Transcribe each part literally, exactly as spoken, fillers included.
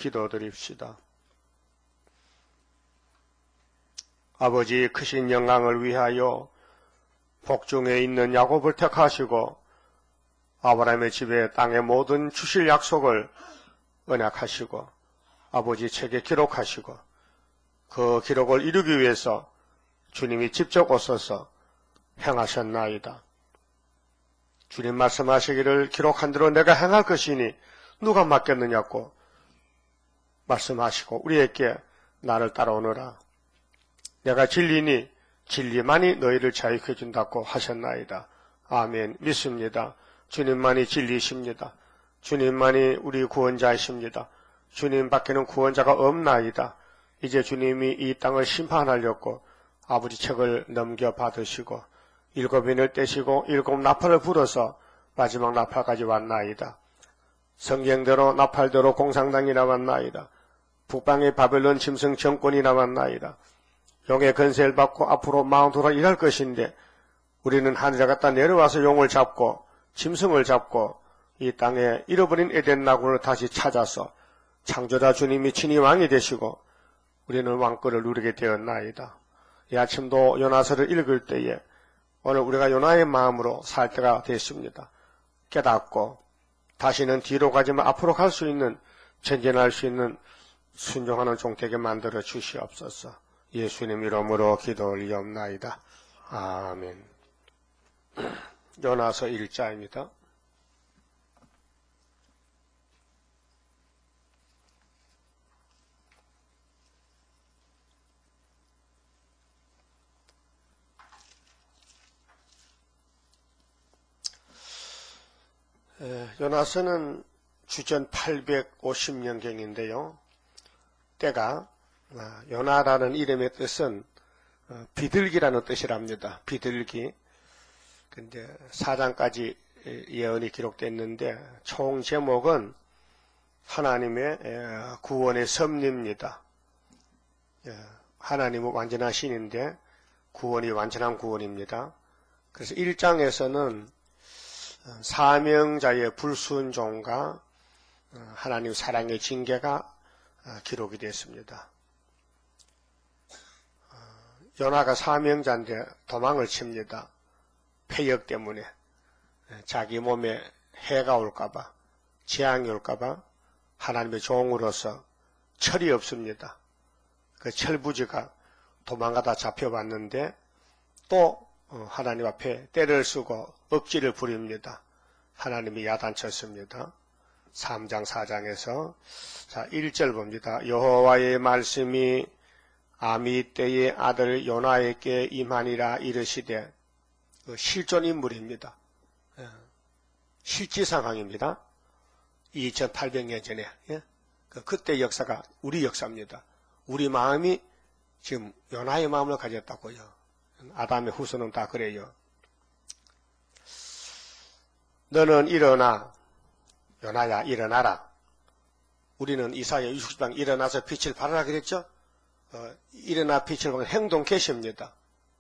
기도드립시다. 아버지 크신 영광을 위하여 복중에 있는 야곱을 택하시고 아브라함의 집에 땅의 모든 주실 약속을 언약하시고 아버지 책에 기록하시고 그 기록을 이루기 위해서 주님이 직접 오셔서 행하셨나이다. 주님 말씀하시기를 기록한 대로 내가 행할 것이니 누가 맡겼느냐고 말씀하시고 우리에게 나를 따라오너라. 내가 진리니 진리만이 너희를 자유케 해준다고 하셨나이다. 아멘. 믿습니다. 주님만이 진리이십니다. 주님만이 우리 구원자이십니다. 주님 밖에는 구원자가 없나이다. 이제 주님이 이 땅을 심판하려고 아버지 책을 넘겨받으시고 일곱 인을 떼시고 일곱 나팔을 불어서 마지막 나팔까지 왔나이다. 성경대로 나팔대로 공산당이 나왔나이다. 북방의 바벨론 짐승 정권이 나왔나이다. 용의 건세를 받고 앞으로 마운트로 일할 것인데 우리는 하늘에 갔다 내려와서 용을 잡고 짐승을 잡고 이 땅에 잃어버린 에덴 나군을 다시 찾아서 창조자 주님이 친히 왕이 되시고 우리는 왕권을 누리게 되었나이다. 이 아침도 요나서를 읽을 때에 오늘 우리가 요나의 마음으로 살 때가 됐습니다. 깨닫고 다시는 뒤로 가지만 앞으로 갈 수 있는 전진할 수 있는 순종하는 종 되게 만들어 주시옵소서. 예수님 이름으로 기도 올리옵나이다. 아멘. 요나서 일 장입니다. 요나서는 주전 팔백오십 년경인데요. 때가 요나라는 이름의 뜻은 비둘기라는 뜻이랍니다. 비둘기. 근데 사 장까지 예언이 기록됐는데 총 제목은 하나님의 구원의 섭리입니다. 하나님은 완전한 신인데 구원이 완전한 구원입니다. 그래서 일 장에서는 사명자의 불순종과 하나님 사랑의 징계가 기록이 됐습니다. 요나가 사명자인데 도망을 칩니다. 폐역 때문에 자기 몸에 해가 올까봐 재앙이 올까봐 하나님의 종으로서 철이 없습니다. 그 철부지가 도망가다 잡혀봤는데 또 하나님 앞에 때를 쓰고 억지를 부립니다. 하나님이 야단쳤습니다. 삼 장 사 장에서 자 일 절 봅니다. 여호와의 말씀이 아미떼의 아들 요나에게 임하니라 이르시되 실존 인물입니다. 실제 상황입니다. 이천팔백 년 전에 그때 역사가 우리 역사입니다. 우리 마음이 지금 요나의 마음을 가졌다고요. 아담의 후손은 다 그래요. 너는 일어나 요나야 일어나라. 우리는 이사야 육십 장 일어나서 빛을 발하라 그랬죠. 어, 일어나 빛을 보면 행동 개시입니다.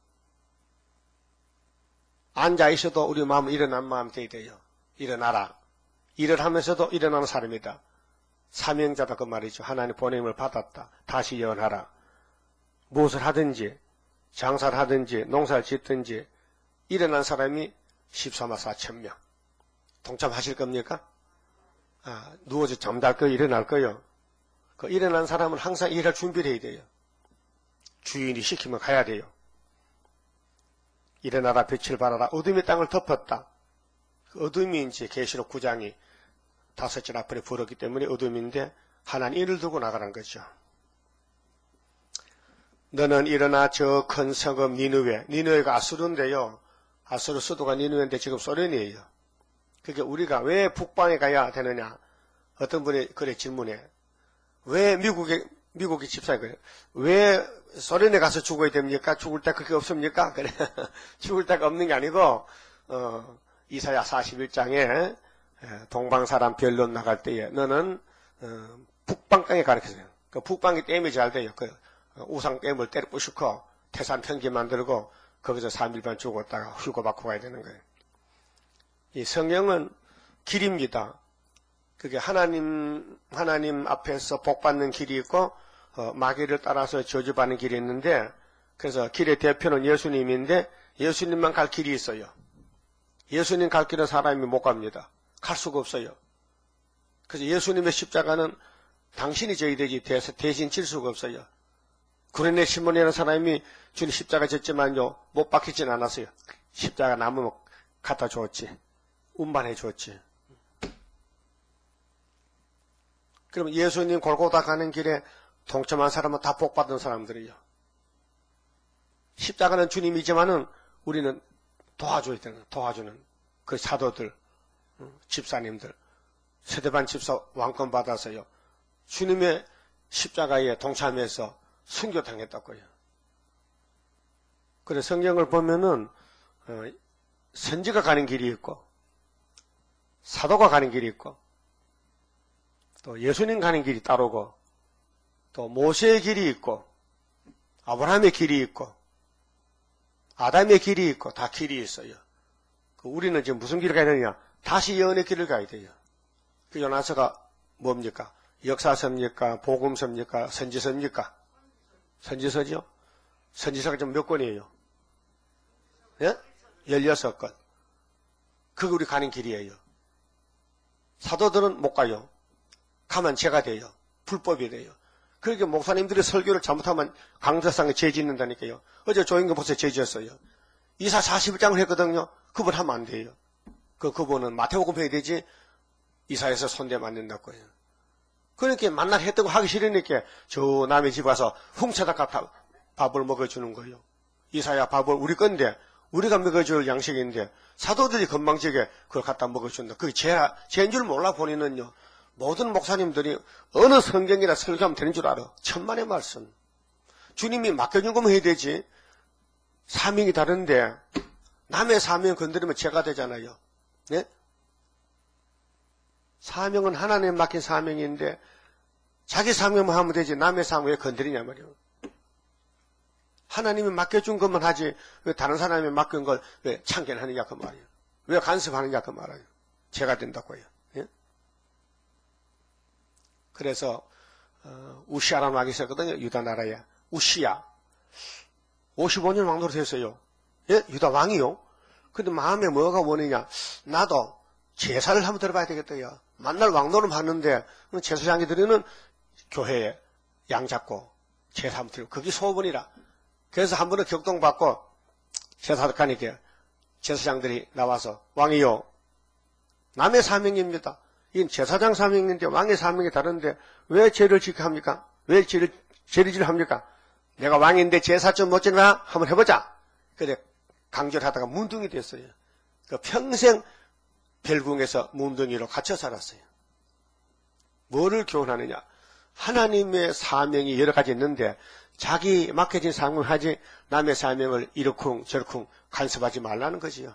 앉아있어도 우리 마음은 일어난 마음 되어야 돼요. 일어나라. 일을 하면서도 일어나는 사람이다. 사명자다 그 말이죠. 하나님 보냄을 받았다. 다시 예언하라. 무엇을 하든지 장사를 하든지 농사를 짓든지 일어난 사람이 십삼만 사천 명. 동참하실 겁니까? 아, 누워서 잠잘 거요? 일어날 거요? 그 일어난 사람은 항상 일할 준비를 해야 돼요. 주인이 시키면 가야 돼요. 일어나라 빛을 발하라. 어둠이 땅을 덮었다. 그 어둠이 이제 계시록 구 장이 다섯 절 앞에 부르기 때문에 어둠인데 하나님 이를 두고 나가는 거죠. 너는 일어나 저 큰 성읍 니느웨. 니느웨가 아수르인데요. 아수르 수도가 니느웨인데 지금 소련이에요. 그게 우리가 왜 북방에 가야 되느냐? 어떤 분이 그래 질문해. 왜 미국에, 미국이 집사에 그래. 왜 소련에 가서 죽어야 됩니까? 죽을 때 그게 없습니까? 그래. 죽을 데가 없는 게 아니고, 어, 이사야 사십일 장에 동방 사람 변론 나갈 때에 너는, 어, 북방 땅에 가르쳐줘요. 그 북방이 댐이 잘 돼요. 그 우상 댐을 때려 부수고 태산 평지 만들고 거기서 삼 일 반 죽었다가 휴고 받고 가야 되는 거예요. 이 성경은 길입니다. 그게 하나님, 하나님 앞에서 복받는 길이 있고, 어, 마귀를 따라서 저주받는 길이 있는데, 그래서 길의 대표는 예수님인데, 예수님만 갈 길이 있어요. 예수님 갈 길은 사람이 못 갑니다. 갈 수가 없어요. 그래서 예수님의 십자가는 당신이 저희들이 대신 질 수가 없어요. 구레네 시몬이라는 사람이 주님 십자가 졌지만요, 못 박히진 않았어요. 십자가 나무 갖다 줬지. 운반해 줬지. 그럼 예수님 골고다 가는 길에 동참한 사람은 다 복받은 사람들이에요. 십자가는 주님이지만은 우리는 도와줘야 되는 거예요. 도와주는 그 사도들, 집사님들, 세대반 집사 왕권 받아서요. 주님의 십자가에 동참해서 순교당했다고요. 그래서 성경을 보면은 어, 선지가 가는 길이 있고 사도가 가는 길이 있고 또 예수님 가는 길이 따르고 또 모세의 길이 있고 아브라함의 길이 있고 아담의 길이 있고 다 길이 있어요. 그 우리는 지금 무슨 길을 가야 되느냐? 다시 예언의 길을 가야 돼요. 그 요나서가 뭡니까? 역사서입니까? 복음서입니까? 선지서입니까? 선지서죠? 선지서가 좀 몇 권이에요? 예? 열여섯 권. 그게 우리 가는 길이에요. 사도들은 못 가요. 가면 죄가 돼요. 불법이 돼요. 그러니까 목사님들이 설교를 잘못하면 강사상에 죄 짓는다니까요. 어제 조인경 보세요. 죄 지었어요. 이사 사십일 장을 했거든요. 그분 하면 안 돼요. 그, 그분은 마태복음 해야 되지 이사에서 손대면 안 된다고요. 그러니까 만날 했던 거 하기 싫으니까 저 남의 집 와서 훔쳐다 갖다 밥을 먹어주는 거예요. 이사야 밥을 우리 건데 우리가 먹어줄 양식인데 사도들이 건방지게 그걸 갖다 먹어준다. 그게 죄, 죄인 줄 몰라 본인은요. 모든 목사님들이 어느 성경이나 설교하면 되는 줄 알아. 천만의 말씀. 주님이 맡겨준 거면 해야 되지. 사명이 다른데 남의 사명 건드리면 죄가 되잖아요. 네? 사명은 하나님 맡긴 사명인데 자기 사명만 하면 되지 남의 사명 왜 건드리냐 말이에요. 하나님이 맡겨준 것만 하지 왜 다른 사람이 맡긴 걸 왜 참견하느냐 그 말이에요. 왜 간섭하느냐 그 말이에요. 죄가 된다고 해요. 예? 그래서 어, 우시아라는 왕이 있었거든요. 유다 나라에. 우시아. 오십오 년 왕노릇 했어요. 예? 유다 왕이요. 근데 마음에 뭐가 원이냐. 나도 제사를 한번 들어봐야 되겠다요. 만날 왕노릇 하는데 제사장이 드리는 교회에 양 잡고 제사 한번 드리고 그게 소원이라. 그래서 한 번은 격동받고 제사하니까 제사장들이 나와서 왕이요. 남의 사명입니다. 이건 제사장 사명인데 왕의 사명이 다른데 왜 죄를 지게 합니까? 왜 죄를, 죄를 지를 합니까? 내가 왕인데 제사 좀 못 지나? 한번 해보자. 그래 강조를 하다가 문둥이 됐어요. 그 평생 별궁에서 문둥이로 갇혀 살았어요. 뭐를 교훈하느냐? 하나님의 사명이 여러 가지 있는데 자기 맡겨진 사명을 하지 남의 사명을 이러쿵 저러쿵 간섭하지 말라는 거지요.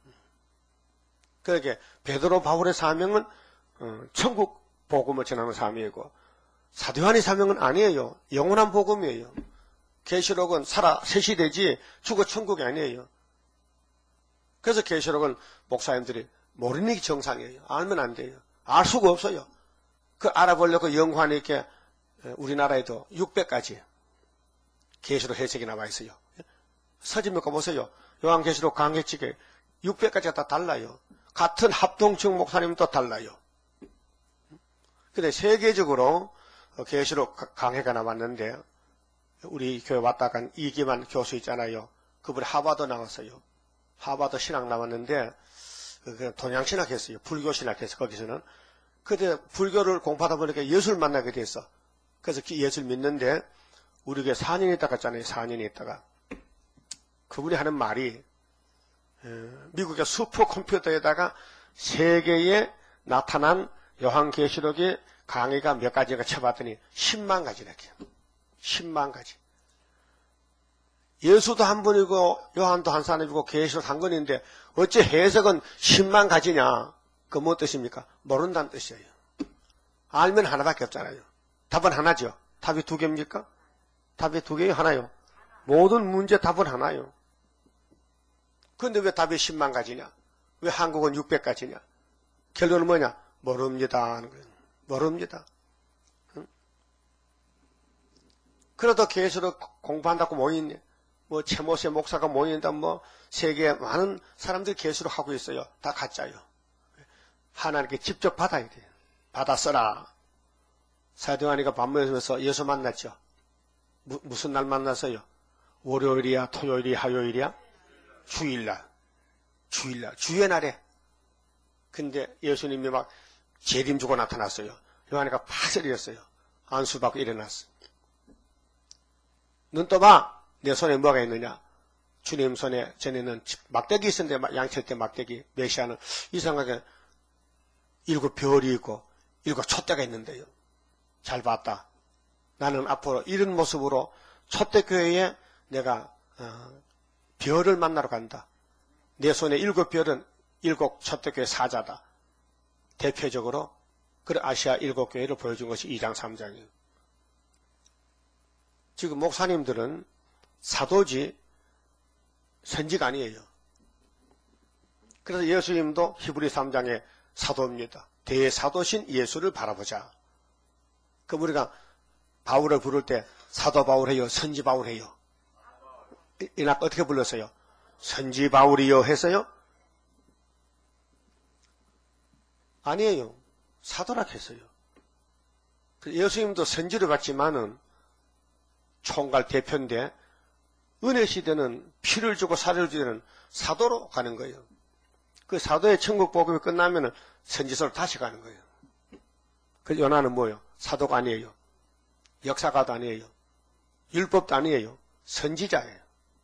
그러니까 베드로 바울의 사명은 천국 복음을 전하는 사명이고 사도 요한의 사명은 아니에요. 영원한 복음이에요. 계시록은 살아 셋이 되지 죽어 천국이 아니에요. 그래서 계시록은 목사님들이 모르는 게 정상이에요. 알면 안 돼요. 알 수가 없어요. 그 알아보려고 연구하니까 우리나라에도 육백 가지 계시록 해석이 나와 있어요. 서점 몇 거 보세요. 요한계시록 강해치게 육백 가지가 다 달라요. 같은 합동층 목사님도 달라요. 근데 세계적으로 계시록 강해가 나왔는데 우리 교회 왔다 간 이기만 교수 있잖아요. 그분이 하버드 나왔어요. 하버드 신학 나왔는데 동양신학 했어요. 불교신학 했어요. 거기서는. 그때 불교를 공부하다 보니까 예수를 만나게 됐어. 그래서 예수를 믿는데 우리 교회 사 년 있다가 갔잖아요. 사 년 있다가. 그분이 하는 말이 미국의 슈퍼컴퓨터에다가 세계에 나타난 요한계시록의 강의가 몇 가지인가 쳐봤더니 십만 가지라고요. 십만 가지. 예수도 한 분이고 요한도 한 사람이고 계시록 한 권인데 어째 해석은 십만 가지냐? 그 뭐 뜻입니까? 모른다는 뜻이에요. 알면 하나밖에 없잖아요. 답은 하나죠. 답이 두 개입니까? 답이 두 개요? 하나요? 모든 문제 답은 하나요. 그런데 왜 답이 십만 가지냐? 왜 한국은 육백 가지냐? 결론은 뭐냐? 모릅니다 하는 거예요. 모릅니다. 응? 그래도 계수를 공부한다고 모이네. 뭐 최모세 목사가 모인다, 뭐 세계 많은 사람들이 계수를 하고 있어요. 다 가짜요. 하나님께 직접 받아야 돼요. 받아 써라. 사도요한이가 밥 먹으면서 예수 만났죠. 무, 무슨 날 만났어요? 월요일이야, 토요일이야, 화요일이야? 주일날. 주일날. 주의 날에. 근데 예수님이 막 재림 주고 나타났어요. 요한이가 파스리였어요. 안수받고 일어났어. 눈 떠봐. 내 손에 뭐가 있느냐? 주님 손에 전에는 막대기 있었는데 양칠 때 막대기. 메시아는 이상하게 일곱 별이 있고 일곱 촛대가 있는데요. 잘 봤다. 나는 앞으로 이런 모습으로 촛대교회에 내가 어, 별을 만나러 간다. 내 손에 일곱 별은 일곱 촛대교회 사자다. 대표적으로 그 아시아 일곱 교회를 보여준 것이 이 장 삼 장이에요. 지금 목사님들은 사도지 선지가 아니에요. 그래서 예수님도 히브리 삼 장의 사도입니다. 대사도신 예수를 바라보자. 그럼 우리가 바울을 부를 때 사도 바울해요, 선지 바울해요? 이날 어떻게 불렀어요? 선지 바울이요 했어요? 아니에요. 사도라 했어요. 예수님도 선지를 받지만은 총괄 대표인데 은혜 시대는 피를 주고 살을 주는 사도로 가는 거예요. 그 사도의 천국 복음이 끝나면은 선지서로 다시 가는 거예요. 그 요나는 뭐예요? 사도가 아니에요. 역사가도 아니에요. 율법도 아니에요. 선지자예요.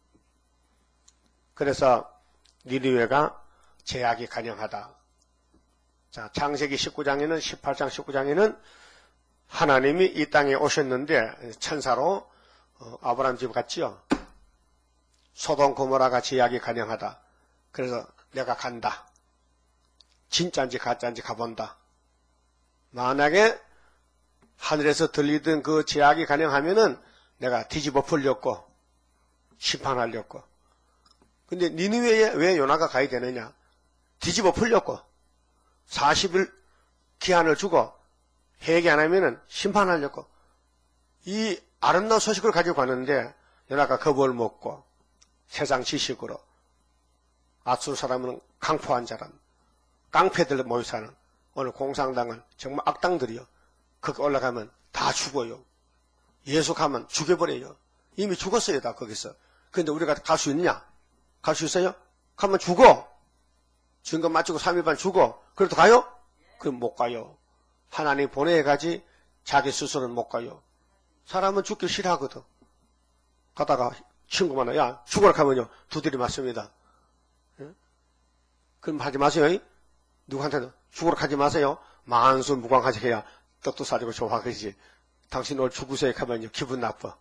그래서 니느웨가 제약이 간영하다. 자, 창세기 십구 장에는 십팔 장 십구 장에는 하나님이 이 땅에 오셨는데 천사로 어, 아브라함 집 갔지요. 소돔 고모라가 제약이 간영하다. 그래서 내가 간다. 진짜인지 가짜인지 가본다. 만약에 하늘에서 들리던 그 제약이 간영하면은 내가 뒤집어 풀렸고 심판하려고. 근데 니느웨에 왜 요나가 가야 되느냐? 뒤집어 풀렸고 사십 일 기한을 주고 회개 안 하면은 심판하려고. 이 아름다운 소식을 가지고 가는데 요나가 겁을 먹고 세상 지식으로 아수르 사람은 강포한 자람, 깡패들 모여 사는 오늘 공산당은 정말 악당들이요. 거기 올라가면 다 죽어요. 예수 가면 죽여버려요. 이미 죽었어요, 다 거기서. 근데 우리가 갈 수 있냐? 갈 수 있어요? 가면 죽어. 증거 맞추고 삼 일 반 죽어. 그래도 가요? 그럼 못 가요. 하나님 보내야 가지 자기 스스로는 못 가요. 사람은 죽기 싫어하거든. 가다가 친구 만나, 야, 죽으라 하면요, 두드리 맞습니다. 예? 그럼 하지 마세요. 누구한테도 죽으라 하지 마세요. 만수무강하지 해야 떡도 사주고 좋아하지. 당신 오늘 죽으세요 하면요, 기분 나빠.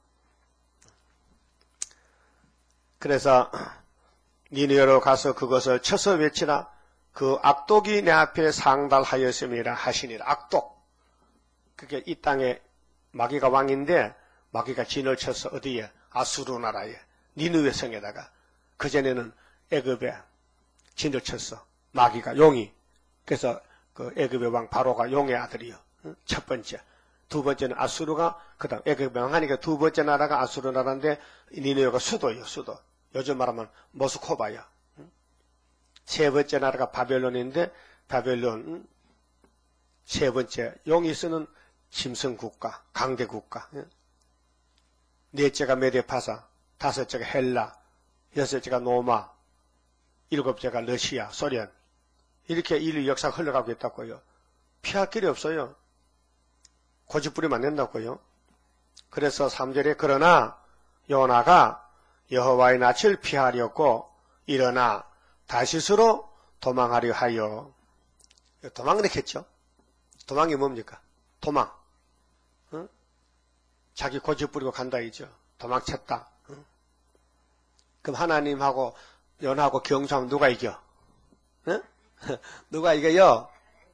그래서 니느웨로 가서 그것을 쳐서 외치라. 그 악독이 내 앞에 상달하였음이라 하시니라. 악독. 그게 이 땅에 마귀가 왕인데 마귀가 진을 쳐서 어디에? 아수르 나라에 니느웨 성에다가. 그전에는 애굽에 진을 쳤어. 마귀가 용이. 그래서 그 애굽의 왕 바로가 용의 아들이요. 첫 번째. 두 번째는 아수르가, 그 다음 애굽의 왕하니까 두 번째 나라가 아수르 나라인데 니느웨가 수도예요. 수도. 요즘 말하면 모스코바야. 세 번째 나라가 바벨론인데 바벨론 세 번째 용이 쓰는 짐승국가, 강대국가. 넷째가 메데파사, 다섯째가 헬라, 여섯째가 노마, 일곱째가 러시아, 소련. 이렇게 인류 역사가 흘러가고 있다고요. 피할 길이 없어요. 고집부리면 안 된다고요. 그래서 삼 절에 그러나 요나가 여호와의 낯을 피하려고 일어나 다시스로 도망하려 하여. 도망을 했겠죠. 도망이 뭡니까? 도망. 응? 자기 고집 부리고 간다 이죠. 도망쳤다. 응? 그럼 하나님하고 연하고 경주하면 누가 이겨? 응? 누가 이겨요?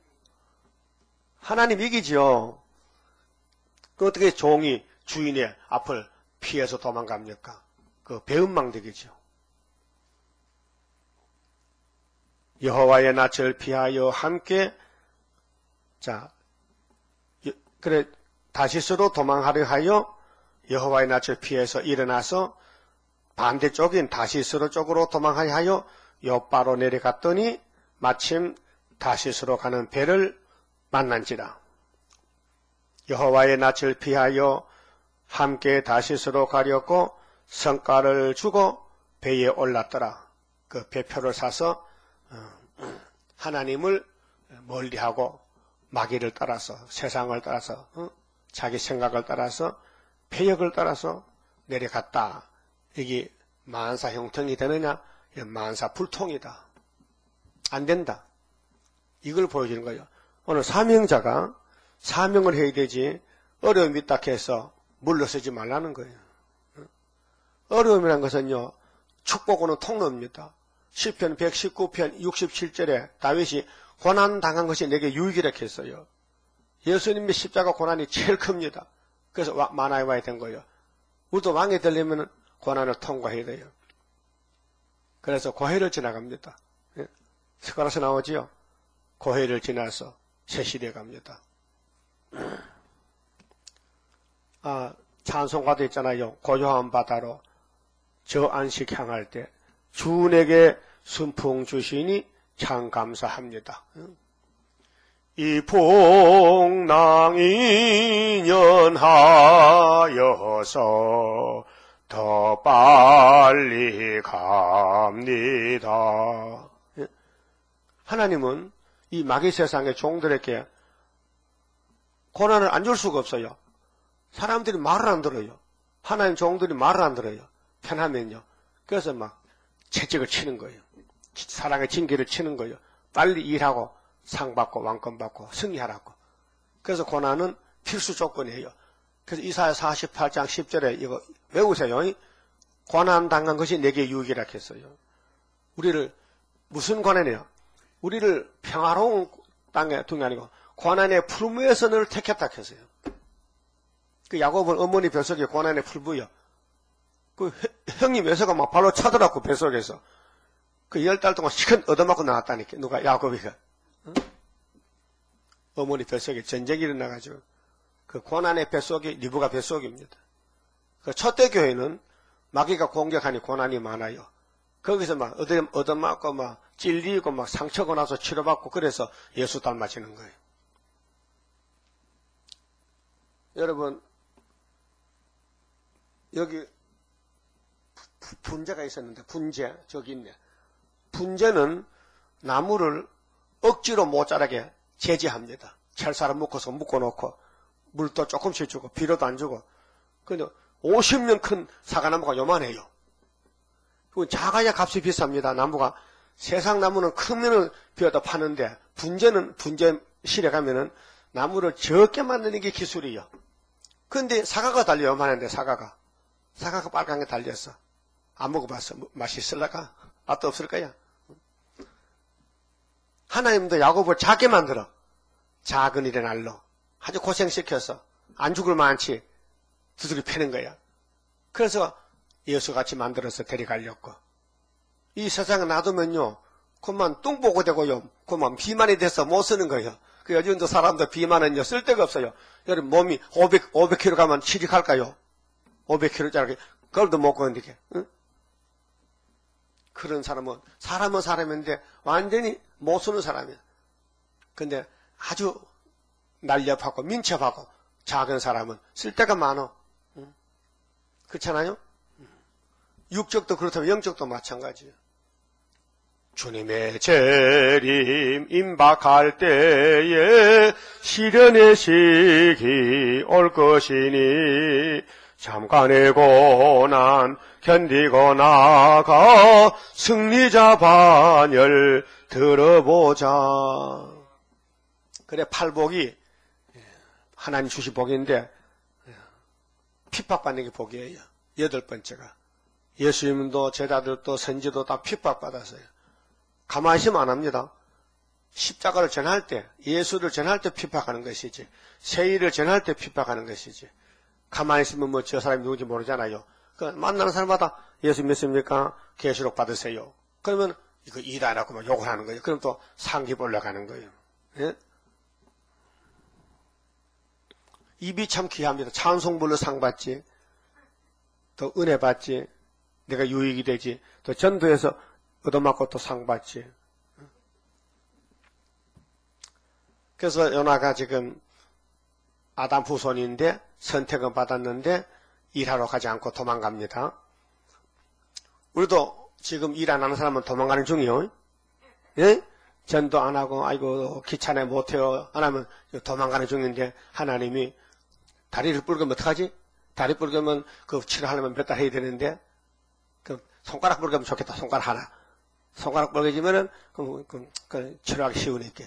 하나님 이기죠. 그 어떻게 종이 주인의 앞을 피해서 도망갑니까? 그 배은망덕이죠. 여호와의 낯을 피하여 함께 자, 그래 다시스로 도망하려 하여 여호와의 낯을 피해서 일어나서 반대쪽인 다시스로 쪽으로 도망하려 하여 욥바로 내려갔더니 마침 다시스로 가는 배를 만난지라. 여호와의 낯을 피하여 함께 다시스로 가려고 성과를 주고 배에 올랐더라. 그 배표를 사서 하나님을 멀리하고 마귀를 따라서 세상을 따라서 자기 생각을 따라서 패역을 따라서 내려갔다. 이게 만사 형통이 되느냐? 만사 불통이다. 안 된다. 이걸 보여주는 거예요. 오늘 사명자가 사명을 해야 되지 어려움이 있다 해서 물러서지 말라는 거예요. 어려움이란 것은요, 축복은 통로입니다. 시편 백십구 편 육십칠 절에 다윗이 고난당한 것이 내게 유익이라 했어요. 예수님의 십자가 고난이 제일 큽니다. 그래서 만화에 와야 된 거예요. 우리도 왕이 되려면 고난을 통과해야 돼요. 그래서 고해를 지나갑니다. 스가랴서 나오지요. 고해를 지나서 새 시대에 갑니다. 아, 찬송가도 있잖아요. 고요한 바다로 저 안식 향할 때 주 내게 순풍 주시니 참 감사합니다. 이 풍랑이 연하여서 더 빨리 갑니다. 하나님은 이 마귀 세상의 종들에게 고난을 안 줄 수가 없어요. 사람들이 말을 안 들어요. 하나님 종들이 말을 안 들어요. 편하면요. 그래서 막 채찍을 치는 거예요. 사랑의 징계를 치는 거예요. 빨리 일하고 상 받고 왕권 받고 승리하라고. 그래서 고난은 필수 조건이에요. 그래서 이사야 사십팔 장 십 절에 이거 외우세요. 고난 당한 것이 내게 유익이라 했어요. 우리를 무슨 고난이에요? 우리를 평화로운 땅에 둔 게 아니고 고난의 풀무에서 늘 택했다 했어요. 그 야곱은 어머니 뱃속에 고난의 풀무요. 그 형이 묘서가 막 발로 차더라고 뱃속에서. 그 열 달 동안 시큰 얻어맞고 나왔다니까. 누가? 야곱이가. 응? 어머니 뱃속에 전쟁이 일어나가지고 그 고난의 뱃속이 리브가 뱃속입니다. 그 첫대 교회는 마귀가 공격하니 고난이 많아요. 거기서 막 얻어, 얻어맞고 막 찔리고 막 상처가 나서 치료받고 그래서 예수 닮아지는 거예요. 여러분, 여기 분재가 있었는데, 분재, 저기 있네. 분재는 나무를 억지로 못 자라게 제지합니다. 철사를 묶어서 묶어놓고, 물도 조금씩 주고, 비료도 안 주고. 근데 오십 년 큰 사과나무가 요만해요. 그건 작아야 값이 비쌉니다. 나무가. 세상 나무는 크면은 비워다 파는데, 분재는, 분재실에 가면은 나무를 적게 만드는 게 기술이에요. 근데 사과가 달려 요만한데, 사과가. 사과가 빨간 게 달렸어. 안 먹어봤어. 맛이 있을까? 맛도 없을 거야. 하나님도 야곱을 작게 만들어. 작은 일의 날로. 아주 고생시켜서 안 죽을 만치 두드려 패는 거야. 그래서 예수같이 만들어서 데려가려고. 이 세상에 놔두면요. 그만 똥 보고 되고요. 그만 비만이 돼서 못 쓰는 거예요. 그 요즘도 사람들 비만은요. 쓸 데가 없어요. 여러분 몸이 오백, 오백 킬로그램 가면 취직할까요? 오백 킬로그램짜리 그걸도 못 건드게. 응? 그런 사람은 사람은 사람인데 완전히 못 쓰는 사람이야. 근데 아주 날렵하고 민첩하고 작은 사람은 쓸 데가 많어. 응? 그렇잖아요? 육적도 그렇다면 영적도 마찬가지예요. 주님의 재림 임박할 때에 시련의 시기 올 것이니 잠깐의 고난 견디고 나가 승리자 반열 들어보자. 그래 팔복이 하나님 주신 복인데 핍박받는 게 복이에요. 여덟 번째가 예수님도 제자들도 선지도 다 핍박받았어요. 가만히 있으면 안 합니다. 십자가를 전할 때 예수를 전할 때 핍박하는 것이지 세일을 전할 때 핍박하는 것이지 가만히 있으면 뭐 저 사람이 누군지 모르잖아요. 그 만나는 사람마다 예수 믿습니까? 계시록 받으세요. 그러면 이거 일 안 하고 막 욕을 하는 거예요. 그럼 또 상급 올라가는 거예요. 예? 입이 참 귀합니다. 찬송불로 상 받지, 또 은혜 받지, 내가 유익이 되지, 또 전도에서 얻어맞고 또 상 받지. 그래서 요나가 지금 아담 후손인데 선택은 받았는데 일하러 가지 않고 도망갑니다. 우리도 지금 일 안 하는 사람은 도망가는 중이요. 예? 전도 안 하고 아이고 귀찮아 못해요 안 하면 도망가는 중인데 하나님이 다리를 뿔으면 어떡하지? 다리 뿔으면 그 치료하려면 몇 달 해야 되는데 그 손가락 뿔으면 좋겠다. 손가락 하나. 손가락 뿔어지면은 그, 그, 그 치료하기 쉬우니까.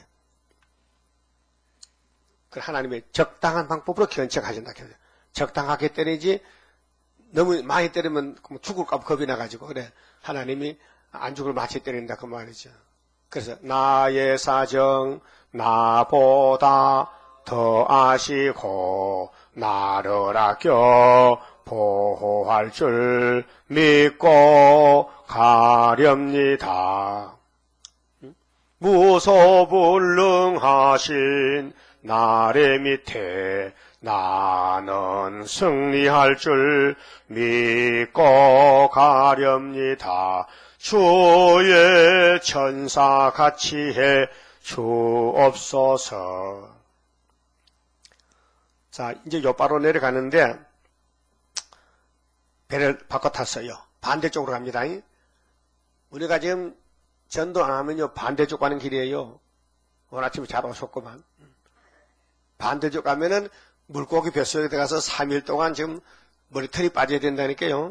그 하나님의 적당한 방법으로 견책하신다. 적당하게 때리지 너무 많이 때리면 죽을까 봐 겁이 나가지고 그래 하나님이 안 죽을 마치 때린다 그 말이죠. 그래서 나의 사정 나보다 더 아시고 나를 아껴 보호할 줄 믿고 가렵니다. 무소불능하신 나의 밑에 나는 승리할 줄 믿고 가렵니다. 주의 천사 같이 해 주옵소서. 자, 이제 요바로 내려가는데 배를 바꿔 탔어요. 반대쪽으로 갑니다. 우리가 지금 전도 안 하면요 반대쪽 가는 길이에요. 오늘 아침에 잘 오셨구만. 반대쪽 가면은 물고기 뱃속에 들어가서 삼 일 동안 지금 머리털이 빠져야 된다니까요.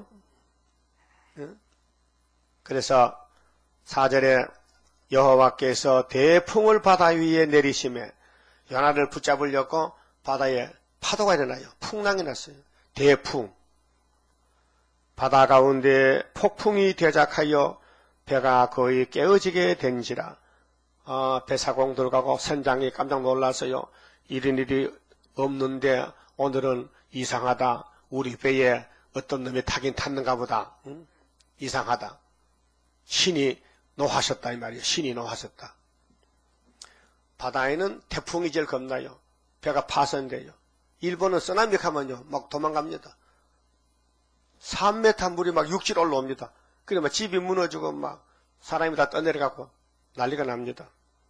그래서 사 절에 여호와께서 대풍을 바다 위에 내리심에 요나를 붙잡으려고 바다에 파도가 일어나요. 풍랑이 났어요. 대풍. 바다 가운데 폭풍이 대작하여 배가 거의 깨어지게 된지라. 어, 배사공 들어가고 선장이 깜짝 놀라서요. 이런 일이 없는데 오늘은 이상하다. 우리 배에 어떤 놈이 타긴 탔는가 보다. 응? 이상하다. 신이 노하셨다 이 말이에요. 신이 노하셨다. 바다에는 태풍이 제일 겁나요. 배가 파손돼요. 일본은 쓰나미 가면요 막 도망갑니다. 삼 미터 물이 막 육지로 올라옵니다. 그래 막 집이 무너지고 막 사람이 다 떠내려가고 난리가 납니다.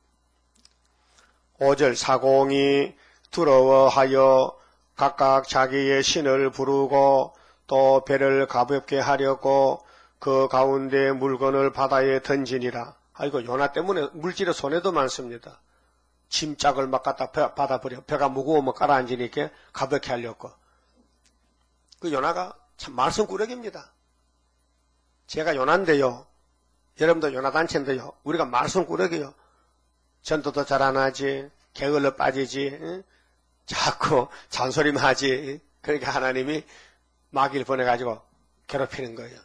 오 절 사공이 두려워하여 각각 자기의 신을 부르고 또 배를 가볍게 하려고 그 가운데 물건을 바다에 던지니라. 아이고 요나 때문에 물질의 손해도 많습니다. 짐짝을 막 갖다 받아버려. 배가 무거우면 깔아앉으니까 가볍게 하려고. 그 요나가 참 말썽꾸러기입니다. 제가 요나인데요. 여러분도 요나단체인데요. 우리가 말썽꾸러기요. 전도도 잘 안 하지. 게을러 빠지지. 응? 자꾸 잔소리만 하지. 그러니까 하나님이 마귀를 보내가지고 괴롭히는 거예요.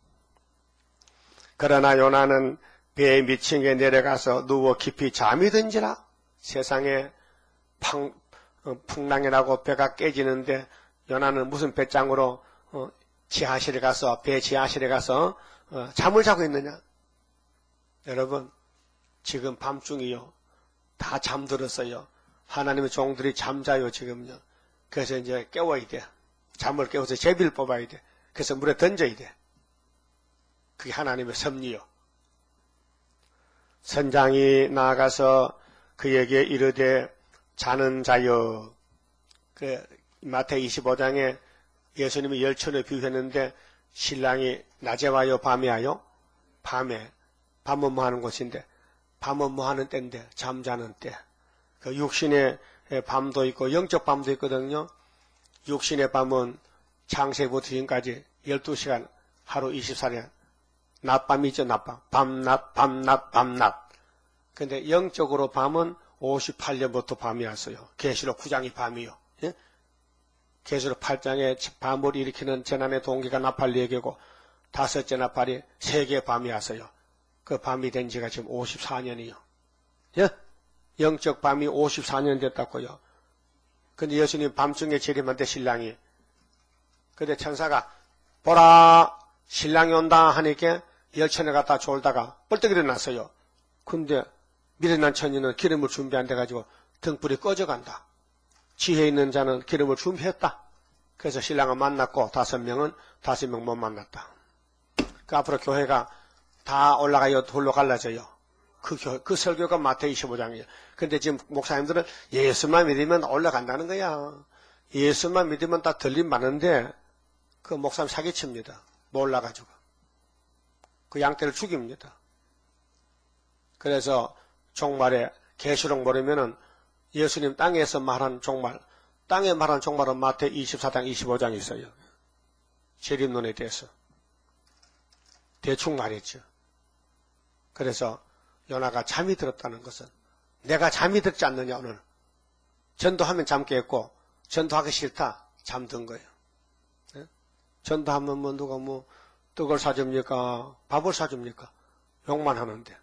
그러나 요나는 배에 미친 게 내려가서 누워 깊이 잠이 든지라. 세상에 팡, 어, 풍랑이 나고 배가 깨지는데 요나는 무슨 배짱으로 어, 지하실에 가서 배 지하실에 가서 어, 잠을 자고 있느냐. 여러분 지금 밤중이요. 다 잠들었어요. 하나님의 종들이 잠자요 지금요. 그래서 이제 깨워야 돼. 잠을 깨워서 제비를 뽑아야 돼. 그래서 물에 던져야 돼. 그게 하나님의 섭리요. 선장이 나아가서 그에게 이르되 자는 자여. 그 마태복음 이십오 장에 예수님이 열천을 비유했는데 신랑이 낮에 와요 밤에 와요? 밤에. 밤은 뭐 하는 곳인데 밤은 뭐 하는 때인데 잠자는 때. 그 육신의 밤도 있고 영적 밤도 있거든요. 육신의 밤은 창세부터 지금까지 열두 시간 하루 이십사 년 낮밤이 있죠. 낮밤. 밤낮 밤낮 밤낮. 근데 영적으로 밤은 오십팔 년부터 밤이 왔어요. 계시록 구 장이 밤이요. 예? 계시록 팔 장에 밤을 일으키는 재난의 동기가 나팔리에게고 다섯째 나팔이 세계 밤이 왔어요. 그 밤이 된 지가 지금 오십사 년이요. 예? 영적 밤이 오십사 년 됐다고요. 근데 예수님 밤중에 재림한테 신랑이. 근데 천사가 보라 신랑이 온다 하니까 열천에 갔다 졸다가 벌떡 일어났어요. 근데 미련한 처녀는 기름을 준비 안 돼가지고 등불이 꺼져간다. 지혜 있는 자는 기름을 준비했다. 그래서 신랑은 만났고 다섯 명은 다섯 명 못 만났다. 그 앞으로 교회가 다 올라가요, 돌로 갈라져요. 그, 교, 그 설교가 마태복음 이십오 장이에요. 근데 지금 목사님들은 예수만 믿으면 올라간다는 거야. 예수만 믿으면 다 들림 많은데 그 목사님 사기칩니다. 몰라가지고. 그 양떼를 죽입니다. 그래서 종말에 계시록 모르면은 예수님 땅에서 말한 종말, 땅에 말한 종말은 마태 이십사 장 이십오 장이 있어요. 재림론에 대해서. 대충 말했죠. 그래서 요나가 잠이 들었다는 것은 내가 잠이 들지 않느냐 오늘. 전도하면 잠 깼고 전도하기 싫다 잠든 거예요. 네? 전도하면 뭐 누가 뭐 떡을 사줍니까? 밥을 사줍니까? 욕만 하는데.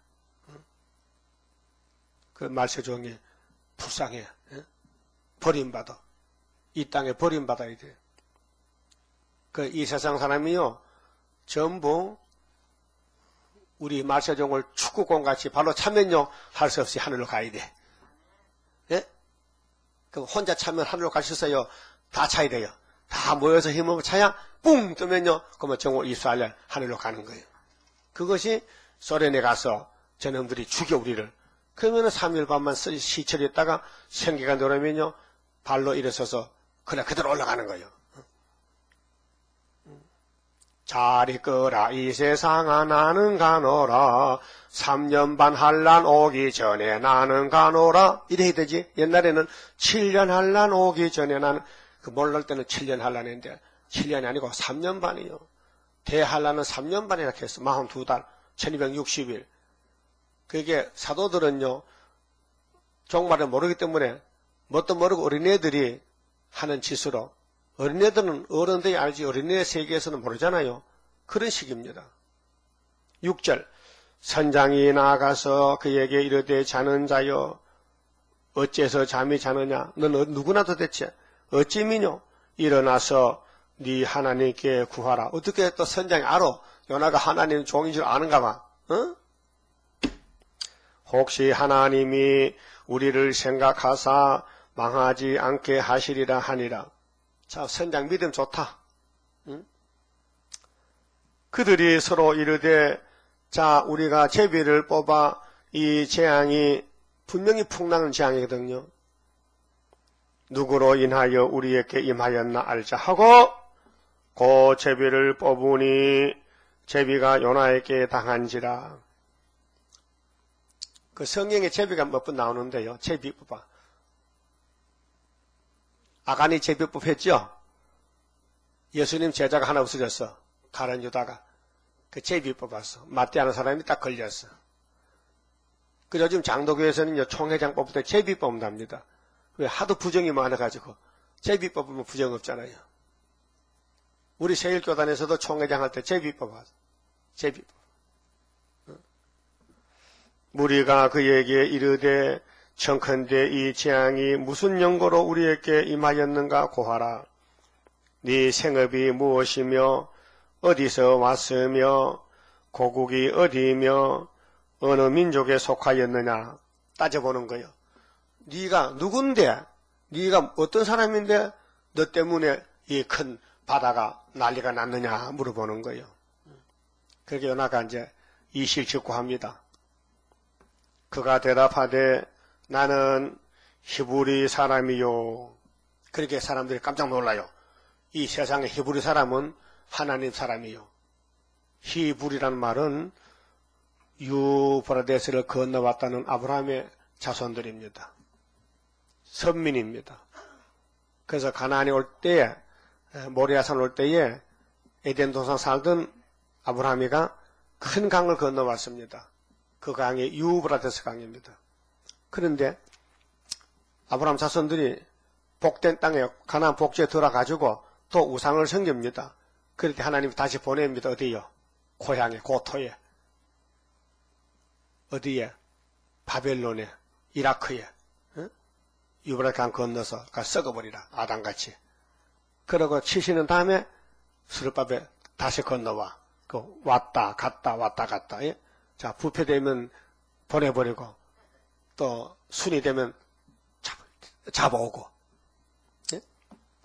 그 말세종이 불쌍해. 네? 버림받아. 이 땅에 버림받아야 돼. 그 이 세상 사람이요 전부 우리 말세종을 축구공같이 발로 차면요 할 수 없이 하늘로 가야 돼. 예? 그럼 혼자 차면 하늘로 갈 수 있어요? 다 차야 돼요. 다 모여서 힘을 차야 뿡 뜨면요 그러면 정월 이스라엘 하늘로 가는 거예요. 그것이 소련에 가서 저놈들이 죽여 우리를. 그러면 삼 일 밤만 시철했다가 생기가 들어오면요 발로 일어서서 그냥 그대로 올라가는 거예요. 잘 있거라 이 세상아 나는 가노라 삼 년 반 한란 오기 전에 나는 가노라 이래 되지. 옛날에는 칠 년 한란 오기 전에 나는 그 몰랄 때는 칠 년 한란인데 칠 년이 아니고 삼 년 반이요. 대한란은 삼 년 반이라 했어. 사십이 달 천이백육십 일. 그게 사도들은요 종말을 모르기 때문에 뭣도 모르고 어린애들이 하는 짓으로 어린애들은 어른들이 알지 어린애 세계에서는 모르잖아요. 그런 식입니다. 육 절 선장이 나가서 그에게 이르되 자는 자여 어째서 잠이 자느냐 넌 누구나 도대체 어찌미뇨 일어나서 네 하나님께 구하라. 어떻게 또 선장이 알아? 요나가 하나님 종인 줄 아는가 봐. 어? 혹시 하나님이 우리를 생각하사 망하지 않게 하시리라 하니라. 자, 선장 믿음 좋다. 응? 그들이 서로 이르되 자 우리가 제비를 뽑아 이 재앙이 분명히 풍랑은 재앙이거든요. 누구로 인하여 우리에게 임하였나 알자 하고 그 제비를 뽑으니 제비가 요나에게 당한지라. 그 성경에 제비가 몇 번 나오는데요. 제비 뽑아. 아간이 제비법 했죠? 예수님 제자가 하나 없어졌어. 가룟 유다가. 그 제비 뽑았어. 맞대하는 사람이 딱 걸렸어. 그 요즘 장도교에서는요, 총회장 뽑을 때 제비 뽑는답니다. 왜? 하도 부정이 많아가지고. 제비 뽑으면 부정 없잖아요. 우리 세일교단에서도 총회장 할 때 제비 뽑았어. 제비 뽑아. 무리가 그에게 이르되 청컨대 이 재앙이 무슨 연고로 우리에게 임하였는가 고하라. 네 생업이 무엇이며 어디서 왔으며 고국이 어디며 어느 민족에 속하였느냐 따져보는 거예요. 네가 누군데 네가 어떤 사람인데 너 때문에 이 큰 바다가 난리가 났느냐 물어보는 거예요. 그렇게 요나가 이제 이실직고합니다. 그가 대답하되 나는 히브리 사람이요. 그렇게 사람들이 깜짝 놀라요. 이 세상의 히브리 사람은 하나님 사람이요. 히브리라는 말은 유브라데스를 건너왔다는 아브라함의 자손들입니다. 선민입니다. 그래서 가나안에 올 때에 모리아산 올 때에 에덴 동산 살던 아브라함이가 큰 강을 건너왔습니다. 그 강이 유브라데스 강입니다. 그런데 아브라함 자손들이 복된 땅에 가나안 복지에 들어가지고 또 우상을 섬깁니다. 그럴 때 하나님이 다시 보냅니다. 어디요? 고향에, 고토에. 어디에? 바벨론에, 이라크에. 어? 유브라데스 강 건너서 가 썩어버리라. 아담같이. 그러고 치시는 다음에 수르바벨 다시 건너와. 그 왔다 갔다 왔다 갔다. 예? 자, 부패되면 보내버리고 또 순이 되면 잡, 잡아오고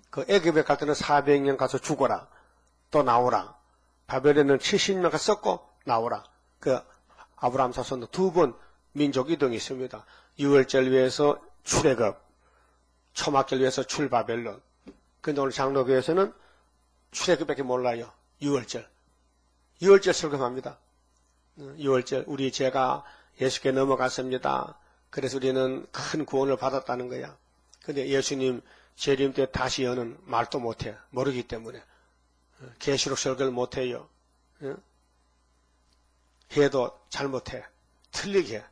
그 애굽에 갈 때는 사백 년 가서 죽어라. 또 나오라. 바벨론은 칠십 년 가서 썩고 나오라. 그 아브라함 자손도 두 번 민족 이동이 있습니다. 유월절 위해서 출애굽, 초막절 위해서 출바벨론. 근데 오늘 장로교에서는 출애굽밖에 몰라요. 유월절. 유월절 설교합니다. 유월절 우리 죄가 예수께 넘어갔습니다. 그래서 우리는 큰 구원을 받았다는 거야. 근데 예수님 재림 때 다시 여는 말도 못해. 모르기 때문에. 계시록 설교를 못해요. 해도 잘못해. 틀리게 해.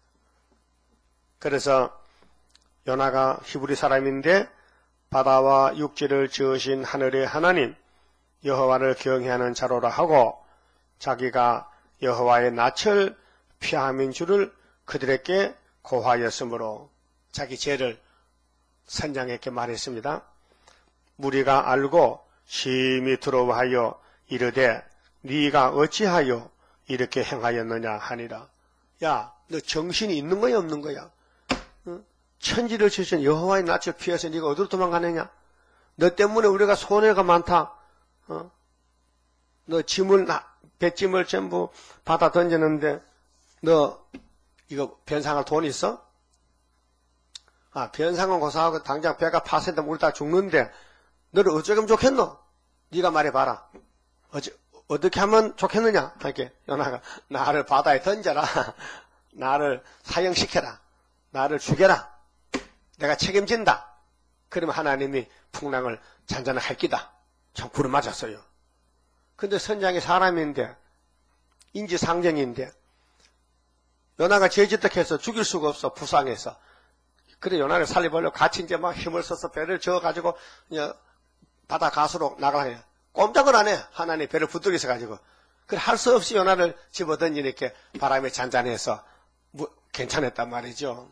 그래서 요나가 히브리 사람인데 바다와 육지를 지으신 하늘의 하나님 여호와를 경외하는 자로라 하고 자기가 여호와의 낯을 피함인 줄을 그들에게 고하였으므로 자기 죄를 선장에게 말했습니다. 무리가 알고 심히 두려워하여 이르되 네가 어찌하여 이렇게 행하였느냐 하니라. 야, 너 정신이 있는 거야 없는 거야? 응? 천지를 지으신 여호와의 낯을 피해서 네가 어디로 도망가느냐? 너 때문에 우리가 손해가 많다. 어? 너 짐을 뱃짐을 전부 받아 던졌는데 너 이거 변상할 돈 있어? 아, 변상은 고사하고 당장 배가 파쇄되면 우리 다 죽는데 너를 어쩌면 좋겠노? 네가 말해봐라. 어찌, 어떻게 하면 좋겠느냐? 이렇게 요나가 나를 바다에 던져라. 나를 사형시켜라. 나를 죽여라. 내가 책임진다. 그러면 하나님이 풍랑을 잔잔하게 할 기다. 참 구름 맞았어요. 근데 선장이 사람인데 인지상정인데 요나가 죄짓다 해서 죽일 수가 없어. 부상해서. 그래 요나를 살려보려고 같이 이제 막 힘을 써서 배를 저어가지고 바다 가수로 나가려. 꼼짝을 안 해. 하나님 배를 부뚜기서 가지고. 그래 할 수 없이 요나를 집어던지니까 바람에 잔잔해서 뭐, 괜찮았단 말이죠.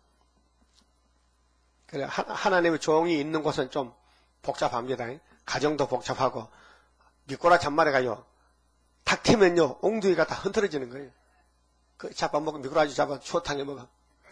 그래 하, 하나님의 종이 있는 곳은 좀 복잡합니다. 가정도 복잡하고 미꾸라 잔말에 가요. 탁 튀면요 옹둥이가 다 흔들어지는 거예요. 그 잡아먹고 미꾸라지 잡아 추어탕에 먹어.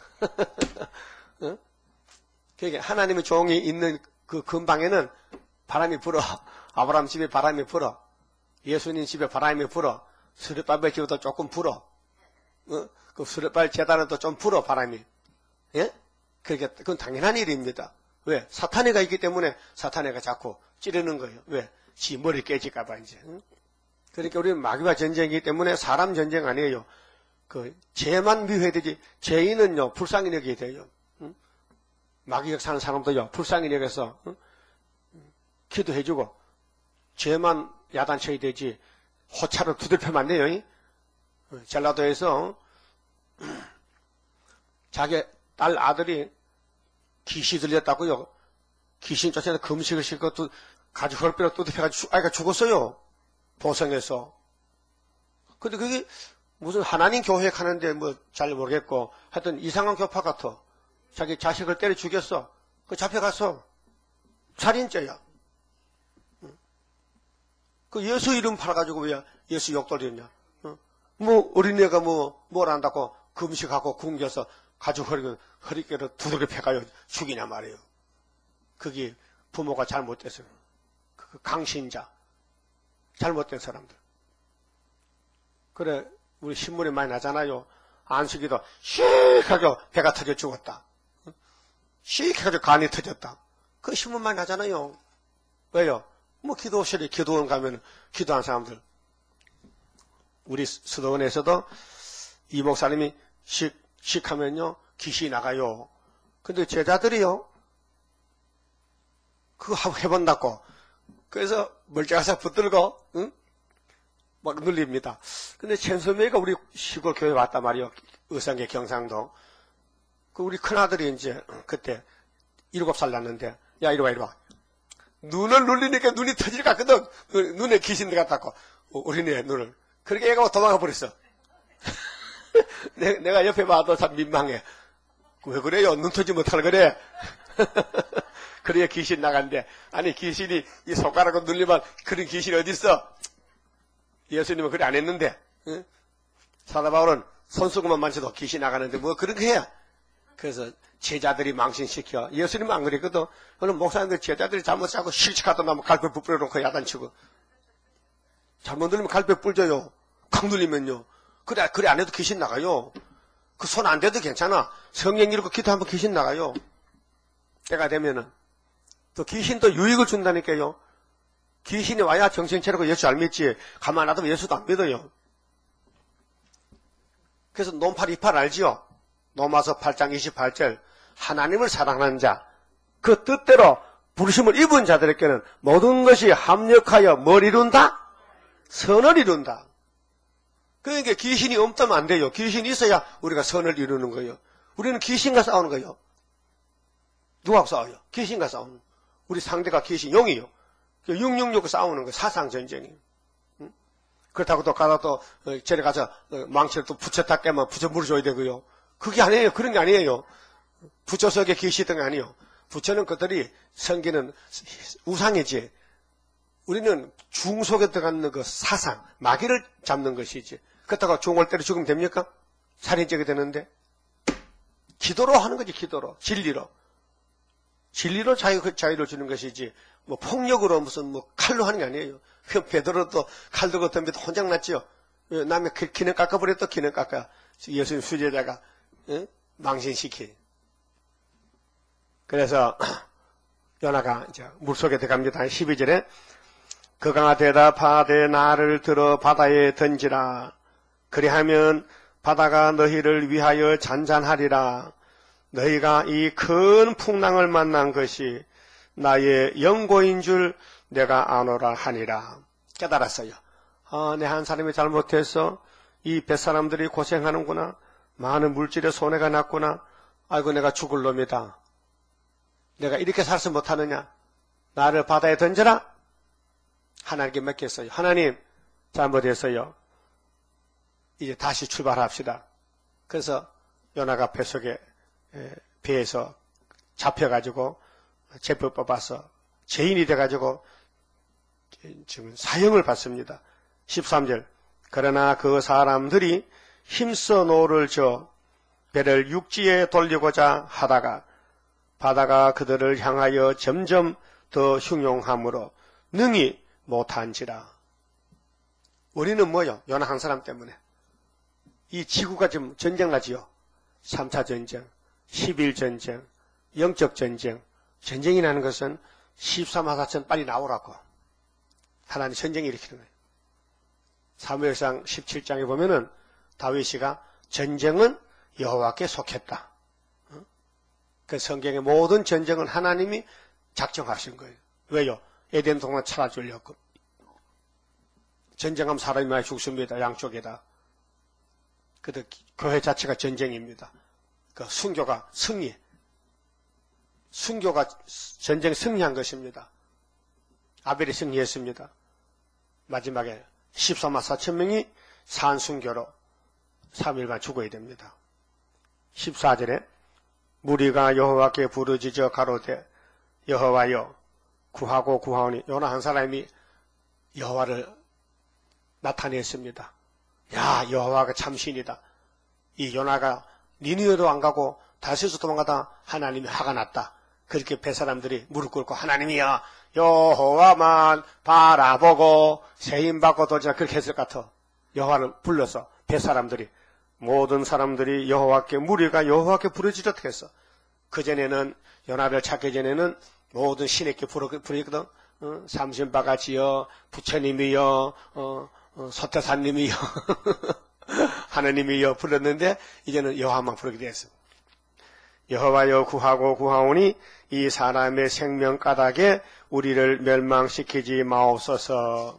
어? 그러니까 하나님의 종이 있는 그 근방에는 바람이 불어. 아브라함 집에 바람이 불어. 예수님 집에 바람이 불어. 스르바벨 집에도 조금 불어. 어? 그 스르바벨 제단은 또 좀 불어 바람이. 예? 그러니까 그건 당연한 일입니다. 왜? 사탄애가 있기 때문에 사탄애가 자꾸 찌르는 거예요. 왜? 지 머리 깨질까봐 이제. 응? 그러니까 우리는 마귀와 전쟁이기 때문에 사람 전쟁 아니에요. 그 죄만 미워되지 죄인은요 불쌍히 여기게 돼요. 응? 마귀가 사는 사람도요 불쌍히 여겨서 응? 기도해주고 죄만 야단쳐야 되지 호차를 두들펴면 안 돼요. 응? 전라도에서 자기 딸 아들이 귀신 들렸다고요. 귀신 쫓아서 금식을 시키고 또 가지고 헐뼈로 두들혀가지고 아이가 죽었어요. 보성에서. 근데 그게 무슨 하나님 교회 가는데 뭐 잘 모르겠고 하여튼 이상한 교파 같아. 자기 자식을 때려 죽였어. 그 잡혀갔어. 살인죄야. 그 예수 이름 팔아가지고 왜 예수 욕 돌렸냐. 뭐 어린애가 뭐 뭘 안다고 금식하고 굶겨서 가지고 허리, 허리깨로 두들겨 패가요 죽이냐 말이에요. 그게 부모가 잘못돼서. 그 강신자. 잘못된 사람들. 그래 우리 신문에 많이 나잖아요. 안식이도 씩하게 배가 터져 죽었다. 씩하게 간이 터졌다. 그 신문 많이 나잖아요. 왜요? 뭐 기도실에 기도원 가면 기도한 사람들. 우리 수도원에서도 이 목사님이 씩, 씩 하면요 귀신이 나가요. 근데 제자들이요 그거 해본다고. 그래서 멀쩡해서 붙들고 응? 막 눌립니다. 근데 천소매가 우리 시골 교회 왔단 말이요. 의성계 경상도. 그 우리 큰아들이 이제 그때 일곱 살 났는데 야 이리 와 이리 와. 눈을 눌리니까 눈이 터질 것 같거든. 눈에 귀신 들어갔다고. 우리네 눈을. 그렇게 애가 도망가 버렸어. 내가 옆에 봐도 참 민망해. 왜 그래요? 눈 터지 못하는 그래. 그래야 귀신 나간대. 아니 귀신이 이 손가락으로 눌리면 그런 귀신이 어디 있어? 예수님은 그래 안 했는데. 응? 사도 바울은 손수건만 만져도 귀신 나가는데 뭐 그런 거 해야. 그래서 제자들이 망신시켜. 예수님은 안 그랬거든. 오늘 목사님들 제자들이 잘못 자고 실직하다 나면 갈배 부풀어 놓고 야단치고. 잘못 들리면 갈배 뿔져요. 강 눌리면요. 그래, 그래 안 해도 귀신 나가요. 그 손 안 대도 괜찮아. 성령 이르고 기도하면 귀신 나가요. 때가 되면은. 또 귀신도 유익을 준다니까요. 귀신이 와야 정신 차리고 예수 안 믿지. 가만 놔두면 예수도 안 믿어요. 그래서 놈팔 이팔 알지요? 로마서 팔 장 이십팔 절. 하나님을 사랑하는 자, 그 뜻대로 부르심을 입은 자들에게는 모든 것이 합력하여 뭘 이룬다? 선을 이룬다. 그러니까 귀신이 없다면 안 돼요. 귀신이 있어야 우리가 선을 이루는 거예요. 우리는 귀신과 싸우는 거예요. 누구하고 싸워요? 귀신과 싸우는 거예요. 우리 상대가 귀신, 용이요. 육육육 싸우는 거예요. 사상전쟁이에요. 응? 그렇다고 또 가서 또 저리 가서 망치를 또 붙였다 깨면 붙여 물어줘야 되고요. 그게 아니에요. 그런 게 아니에요. 부처 속에 귀신이 있던 게 아니에요. 부처는 그들이 섬기는 우상이지. 우리는 중 속에 들어가는 그 사상, 마귀를 잡는 것이지. 그렇다고 종을 때려 죽으면 됩니까? 살인죄가 되는데. 기도로 하는 거지, 기도로. 진리로. 진리로 자유, 자유를 주는 것이지. 뭐 폭력으로 무슨 뭐 칼로 하는 게 아니에요. 베드로도 칼 들고 덤비도 혼장 났죠. 남의 기는 깎아버렸다, 기는 깎아. 예수님 수제자가 응? 망신시키. 그래서 요나가 이제 물속에 들어갑니다. 십이 절에 그가 대답하되 나를 들어 바다에 던지라. 그리하면 바다가 너희를 위하여 잔잔하리라. 너희가 이 큰 풍랑을 만난 것이 나의 영고인 줄 내가 아노라 하니라. 깨달았어요. 아, 내 한 사람이 잘못해서 이 뱃사람들이 고생하는구나. 많은 물질에 손해가 났구나. 아이고 내가 죽을 놈이다. 내가 이렇게 살지 못하느냐. 나를 바다에 던져라. 하나님께 맡겼어요. 하나님 잘못했어요. 이제 다시 출발합시다. 그래서 요나가 뱃속에 배에서 잡혀가지고 제법 뽑아서 죄인이 돼가지고 지금 사형을 받습니다. 십삼 절 그러나 그 사람들이 힘써 노를 저 배를 육지에 돌리고자 하다가 바다가 그들을 향하여 점점 더 흉용함으로 능히 못한지라. 우리는 뭐요? 요나 한 사람 때문에. 이 지구가 지금 전쟁나지요. 삼 차 전쟁, 십일 전쟁, 영적 전쟁. 전쟁이 나는 것은 십삼 하사천 빨리 나오라고. 하나님 전쟁을 일으키는 거예요. 사무엘상 십칠 장에 보면은 다윗이가 전쟁은 여호와께 속했다. 그 성경의 모든 전쟁은 하나님이 작정하신 거예요. 왜요? 에덴 동산 찾아주려고. 전쟁하면 사람이 많이 죽습니다. 양쪽에다. 그래도 교회 자체가 전쟁입니다. 그 순교가 승리. 순교가 전쟁 승리한 것입니다. 아벨이 승리했습니다. 마지막에 십삼만 사천 명이 산순교로 삼 일간 죽어야 됩니다. 십사 절에 무리가 여호와께 부르짖어 가로되 여호와여 구하고 구하오니. 요나 한 사람이 여호와를 나타냈습니다. 야, 여호와가 참신이다. 이 요나가 니느웨로 안 가고 다시서 도망가다 하나님이 화가 났다. 그렇게 배 사람들이 무릎 꿇고 하나님이여 여호와만 바라보고 세임받고 도지라 그렇게 했을 것 같아. 여호와를 불러서 배 사람들이 모든 사람들이 여호와께 무리가 여호와께 부르짖었다 했어. 그전에는 요나를 찾기 전에는 모든 신에게 부르거든. 어, 삼신바가지여 부처님이여 어, 어, 서태산님이여 하나님이여 불렀는데 이제는 여호와만 부르게 됐어. 여호와여 구하고 구하오니 이 사람의 생명 까닭에 우리를 멸망시키지 마옵소서.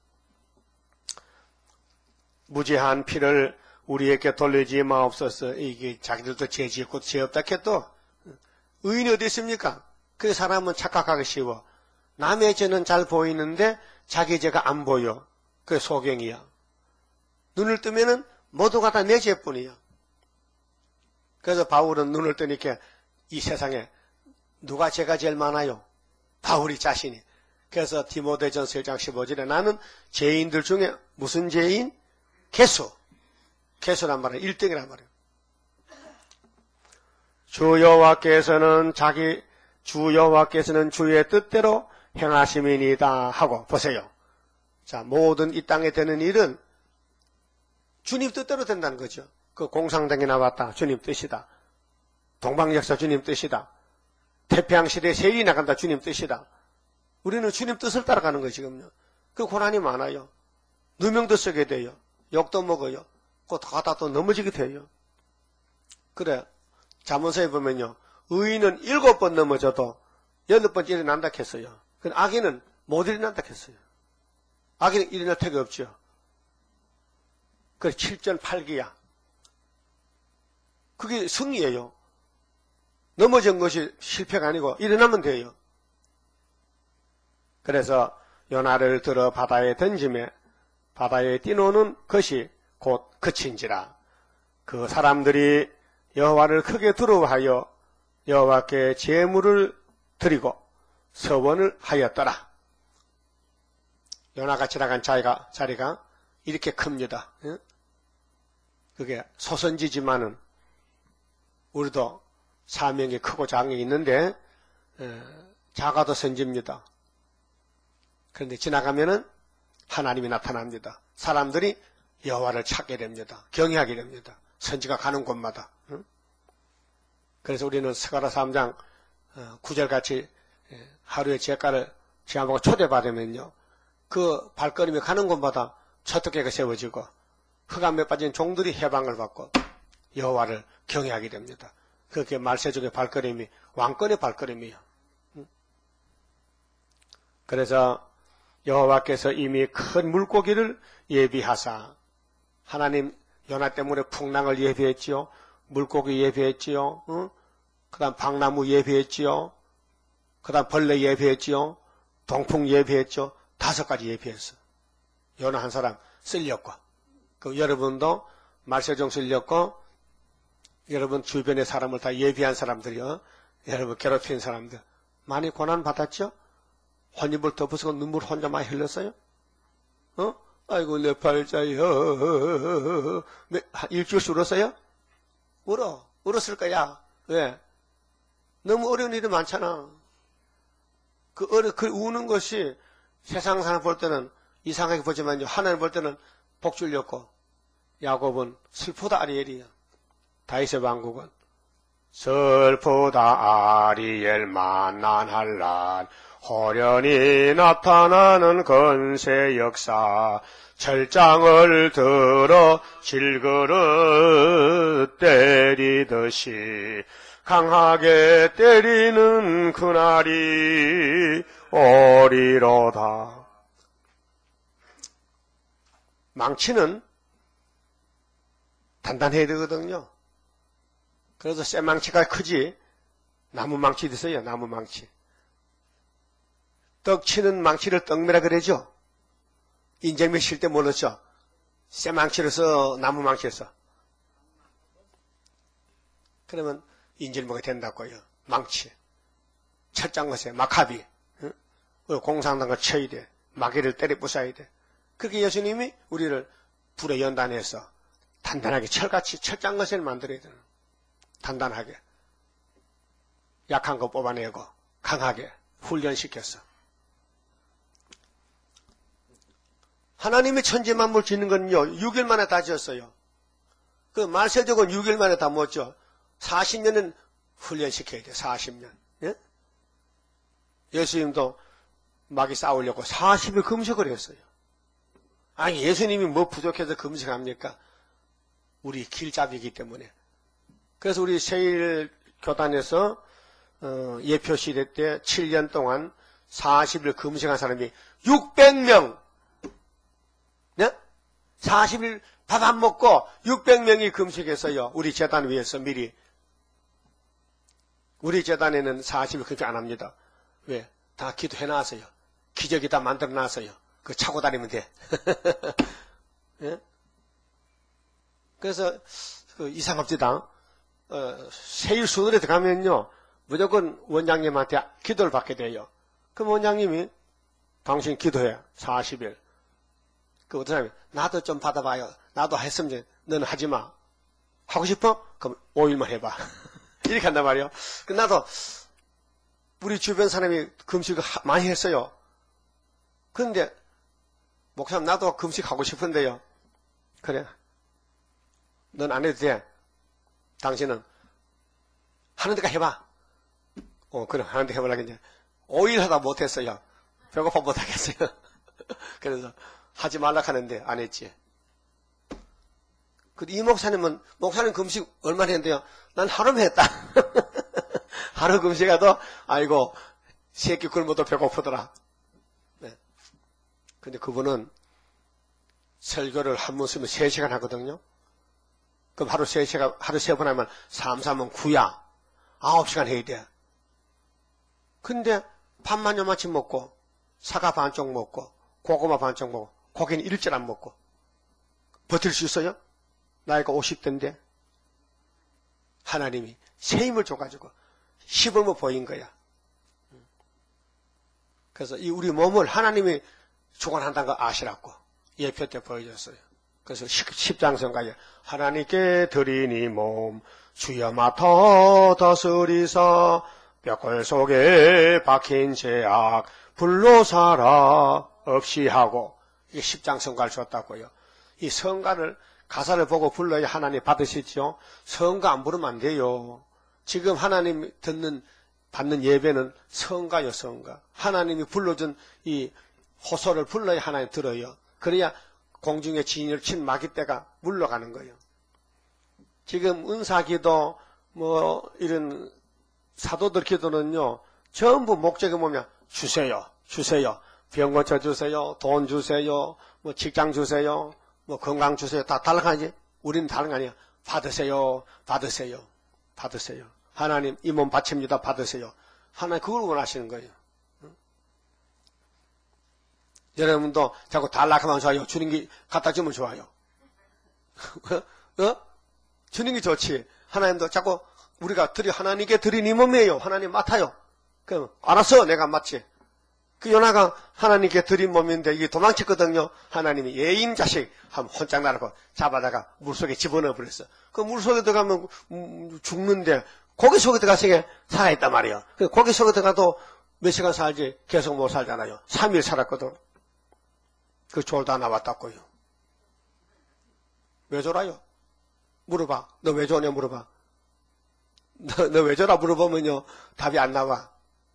무죄한 피를 우리에게 돌리지 마옵소서. 이게 자기들도 죄 짓고 죄 없다 해도 의인이 어디 있습니까? 그 사람은 착각하기 쉬워. 남의 죄는 잘 보이는데 자기 죄가 안 보여. 그게 소경이야. 눈을 뜨면은 모두가 다 내 죄뿐이야. 그래서 바울은 눈을 뜨니까 이 세상에 누가 죄가 제일 많아요? 바울이 자신이. 그래서 디모데전서 일 장 십오 절에 나는 죄인들 중에 무슨 죄인? 개수. 개수란 말은 일 등이란 말이에요. 주 여호와께서는 자기 주 여호와께서는 주의 뜻대로 행하심이니이다 하고 보세요. 자, 모든 이 땅에 되는 일은 주님 뜻대로 된다는 거죠. 그 공상당에 나왔다. 주님 뜻이다. 동방역사 주님 뜻이다. 태평양시대에 세일이 나간다. 주님 뜻이다. 우리는 주님 뜻을 따라가는 거예요. 지금요. 그 고난이 많아요. 누명도 쓰게 돼요. 욕도 먹어요. 곧 가다 또 넘어지게 돼요. 그래, 잠언서에 보면요, 의인은 일곱 번 넘어져도 여덟 번째 일어난다 했어요. 근데 악인은 못 일어난다 했어요. 악인은 일어날 택이 없죠. 그래, 칠전팔기야. 그게 승리예요. 넘어진 것이 실패가 아니고 일어나면 돼요. 그래서 요나를 들어 바다에 던짐에 바다에 뛰노는 것이 곧 그친지라. 그 사람들이 여호와를 크게 두려워하여 여호와께 제물을 드리고 서원을 하였더라. 요나가 지나간 자리가, 자리가 이렇게 큽니다. 그게 소선지지만은 우리도 사명이 크고 장이 있는데 작아도 선지입니다. 그런데 지나가면은 하나님이 나타납니다. 사람들이 여호와를 찾게 됩니다. 경외하게 됩니다. 선지가 가는 곳마다. 그래서 우리는 스가랴 삼 장 구 절같이 하루에 제가를 제한보고 초대받으면요, 그 발걸음이 가는 곳마다 초토개가 세워지고 흑암에 빠진 종들이 해방을 받고 여호와를 경외하게 됩니다. 그렇게 말세족의 발걸음이 왕권의 발걸음이에요. 그래서 여호와께서 이미 큰 물고기를 예비하사, 하나님 요나 때문에 풍랑을 예비했지요. 물고기 예비했지요. 응? 그 다음 박나무 예비했지요. 그 다음 벌레 예비했지요. 동풍 예비했죠. 다섯 가지 예비했어. 요나 한 사람 쓸렸고, 그 여러분도 말세종 쓸렸고, 여러분 주변의 사람을 다 예비한 사람들이요. 여러분 괴롭힌 사람들 많이 고난 받았죠? 혼입을 덮어서 눈물 혼자 많이 흘렸어요? 어? 아이고 내 팔자여. 일주일씩 울었어요? 울어. 울었을 거야. 왜? 너무 어려운 일이 많잖아. 그 어려, 그 우는 것이 세상 사람 볼 때는 이상하게 보지만요, 하나님 볼 때는 복 줄렸고, 야곱은 슬프다 아리엘이야. 다윗의 왕국은 슬프다 아리엘 만난할란 호련히 나타나는 건세 역사 철장을 들어 질그릇 때리듯이 강하게 때리는 그날이 오리로다. 망치는 단단해야 되거든요. 그래서 쇠망치가 크지 나무 망치도 있어요. 나무 망치. 떡 치는 망치를 떡매라 그러죠. 인절미 칠 때 몰랐죠. 쇠망치를 써, 나무 망치를 써. 그러면 인절미가 된다고요. 망치. 철장 것에 마카비. 응? 공상당을 쳐야 돼. 마귀를 때려 부숴야 돼. 그렇게 예수님이 우리를 불에 연단해서 단단하게 철같이 철장 것을 만들어야 되는. 단단하게. 약한 거 뽑아내고 강하게 훈련시켰어. 하나님이 천지 만물 짓는 건요, 육 일 만에 다 지었어요. 그 말세족은 육 일 만에 다 못 지어. 사십 년은 훈련시켜야 돼, 사십 년. 예? 예수님도 마귀 싸우려고 사십 일 금식을 했어요. 아니, 예수님이 뭐 부족해서 금식합니까? 우리 길잡이기 때문에. 그래서 우리 세일 교단에서 어, 예표 시대 때 칠 년 동안 사십 일 금식한 사람이 육백 명. 네? 사십 일 밥 안 먹고 육백 명이 금식했어요. 우리 재단 위해서 미리. 우리 재단에는 사십 일 금식 안 합니다. 왜? 다 기도해 놨어요. 기적이 다 만들어 놨어요. 그 차고 다니면 돼. 네? 그래서 그 이상합니다. 어, 세일 수술에 들어가면요, 무조건 원장님한테 기도를 받게 돼요. 그럼 원장님이 당신 기도해. 사십 일. 그 어떤 사람이 나도 좀 받아봐요. 나도 했으면 너는 하지 마. 하고 싶어? 그럼 오 일만 해봐. 이렇게 한단 말이에요. 나도 우리 주변 사람이 금식을 많이 했어요. 그런데 목사님 나도 금식하고 싶은데요. 그래. 넌 안 해도 돼. 당신은 하는 데가 해봐. 어, 그래. 하는 데 해보려고 이제 오 일 하다 못했어요. 배고파 못하겠어요. 그래서 하지 말라 하는데 안 했지. 그 이 목사님은 목사님 금식 얼마나 했는데요. 난 하루만 했다. 하루 금식해도 아이고 새끼 굶어도 배고프더라. 네. 근데 그분은 설교를 한 번 쓰면 세 시간 하거든요. 그럼 하루 세 시간, 하루 세 번 하면 삼, 삼은 구야. 아홉 시간 해야 돼. 근데 밥만 요만치 먹고, 사과 반쪽 먹고, 고구마 반쪽 먹고, 고기는 일절 안 먹고, 버틸 수 있어요? 나이가 오십 대인데, 하나님이 새 힘을 줘가지고, 시범을 보인 거야. 그래서 이 우리 몸을 하나님이 주관한다는 거 아시라고, 예표 때 보여줬어요. 그래서 십장성가에 하나님께 드리니 몸 주여 맡아 다스리사 뼈골 속에 박힌 죄악 불로 살아 없이 하고 이게 십장성가를 줬다고요. 이 성가를 가사를 보고 불러야 하나님 받으시죠. 성가 안 부르면 안 돼요. 지금 하나님 듣는 받는 예배는 성가요 성가. 하나님이 불러준 이 호소를 불러야 하나님 들어요. 그래야 공중에 진을 친 마귀떼가 물러가는 거예요. 지금 은사기도 뭐 이런 사도들 기도는요. 전부 목적이 뭐냐. 주세요. 주세요. 병 고쳐 주세요. 돈 주세요. 뭐 직장 주세요. 뭐 건강 주세요. 다 달라가지. 우리는 다른 거 아니야. 받으세요. 받으세요. 받으세요. 하나님 이 몸 바칩니다. 받으세요. 하나님 그걸 원하시는 거예요. 여러분도 자꾸 달라하면 좋아요. 주는 게 갖다 주면 좋아요. 어? 주는 게 좋지. 하나님도 자꾸 우리가 드리, 하나님께 드린 이 몸이에요. 하나님 맡아요. 그럼 알았어. 내가 맡지. 그 요나가 하나님께 드린 몸인데 이게 도망쳤거든요. 하나님이 예인 자식 한번 혼짝 날고 잡아다가 물속에 집어넣어 버렸어. 그 물속에 들어가면 죽는데 고기 속에 들어가서 살아있단 말이에요. 고기 속에 들어가도 몇 시간 살지 계속 못 살잖아요. 삼 일 살았거든. 그 졸다 나왔다고요. 왜 졸아요? 물어봐. 너 왜 졸냐 물어봐. 너, 너 왜 졸아 물어보면요. 답이 안 나와.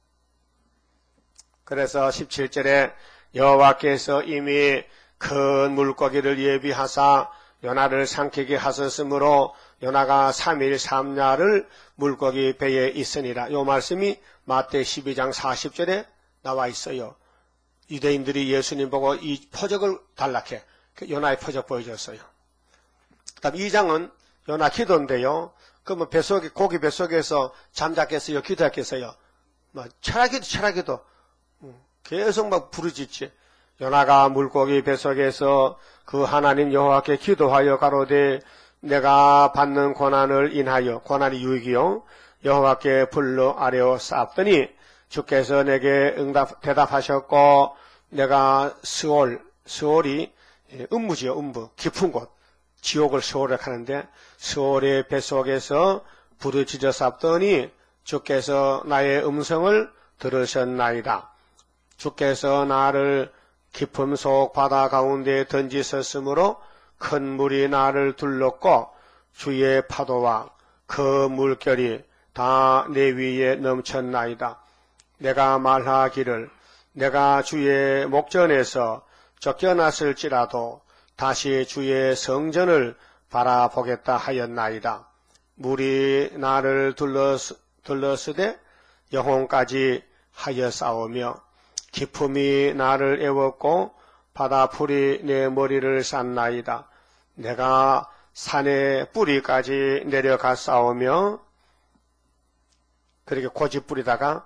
그래서 십칠 절에 여호와께서 이미 큰 물고기를 예비하사 요나를 삼키게 하셨으므로 요나가 삼 일 삼 야를 물고기 배에 있으니라. 요 말씀이 마태 십이 장 사십 절에 나와 있어요. 유대인들이 예수님 보고 이 표적을 달라해. 요나의 표적 보여줬어요. 그 다음 이 장은 요나 기도인데요. 그러면 뱃속에, 고기 뱃속에서 잠잤겠어요? 기도했겠어요? 뭐, 철학기도, 철학기도. 계속 막 부르짖지. 요나가 물고기 뱃속에서 그 하나님 여호와께 기도하여 가로되 내가 받는 고난을 인하여, 고난이 유익이요. 여호와께 불러 아뢰어 쌓았더니 주께서 내게 응답, 대답하셨고, 내가 스올, 스올이 음부지요, 음부. 깊은 곳. 지옥을 스올을 하는데, 스올의 뱃속에서 부르짖어 쌌더니, 주께서 나의 음성을 들으셨나이다. 주께서 나를 깊음 속 바다 가운데 던지셨으므로 큰 물이 나를 둘렀고, 주의 파도와 그 물결이 다 내 위에 넘쳤나이다. 내가 말하기를 내가 주의 목전에서 쫓겨났을지라도 다시 주의 성전을 바라보겠다 하였나이다. 물이 나를 둘러스, 둘러스되 영혼까지 하여 싸우며 기품이 나를 애웠고 바다풀이 내 머리를 쌌나이다. 내가 산의 뿌리까지 내려가 싸우며 그렇게 고집 부리다가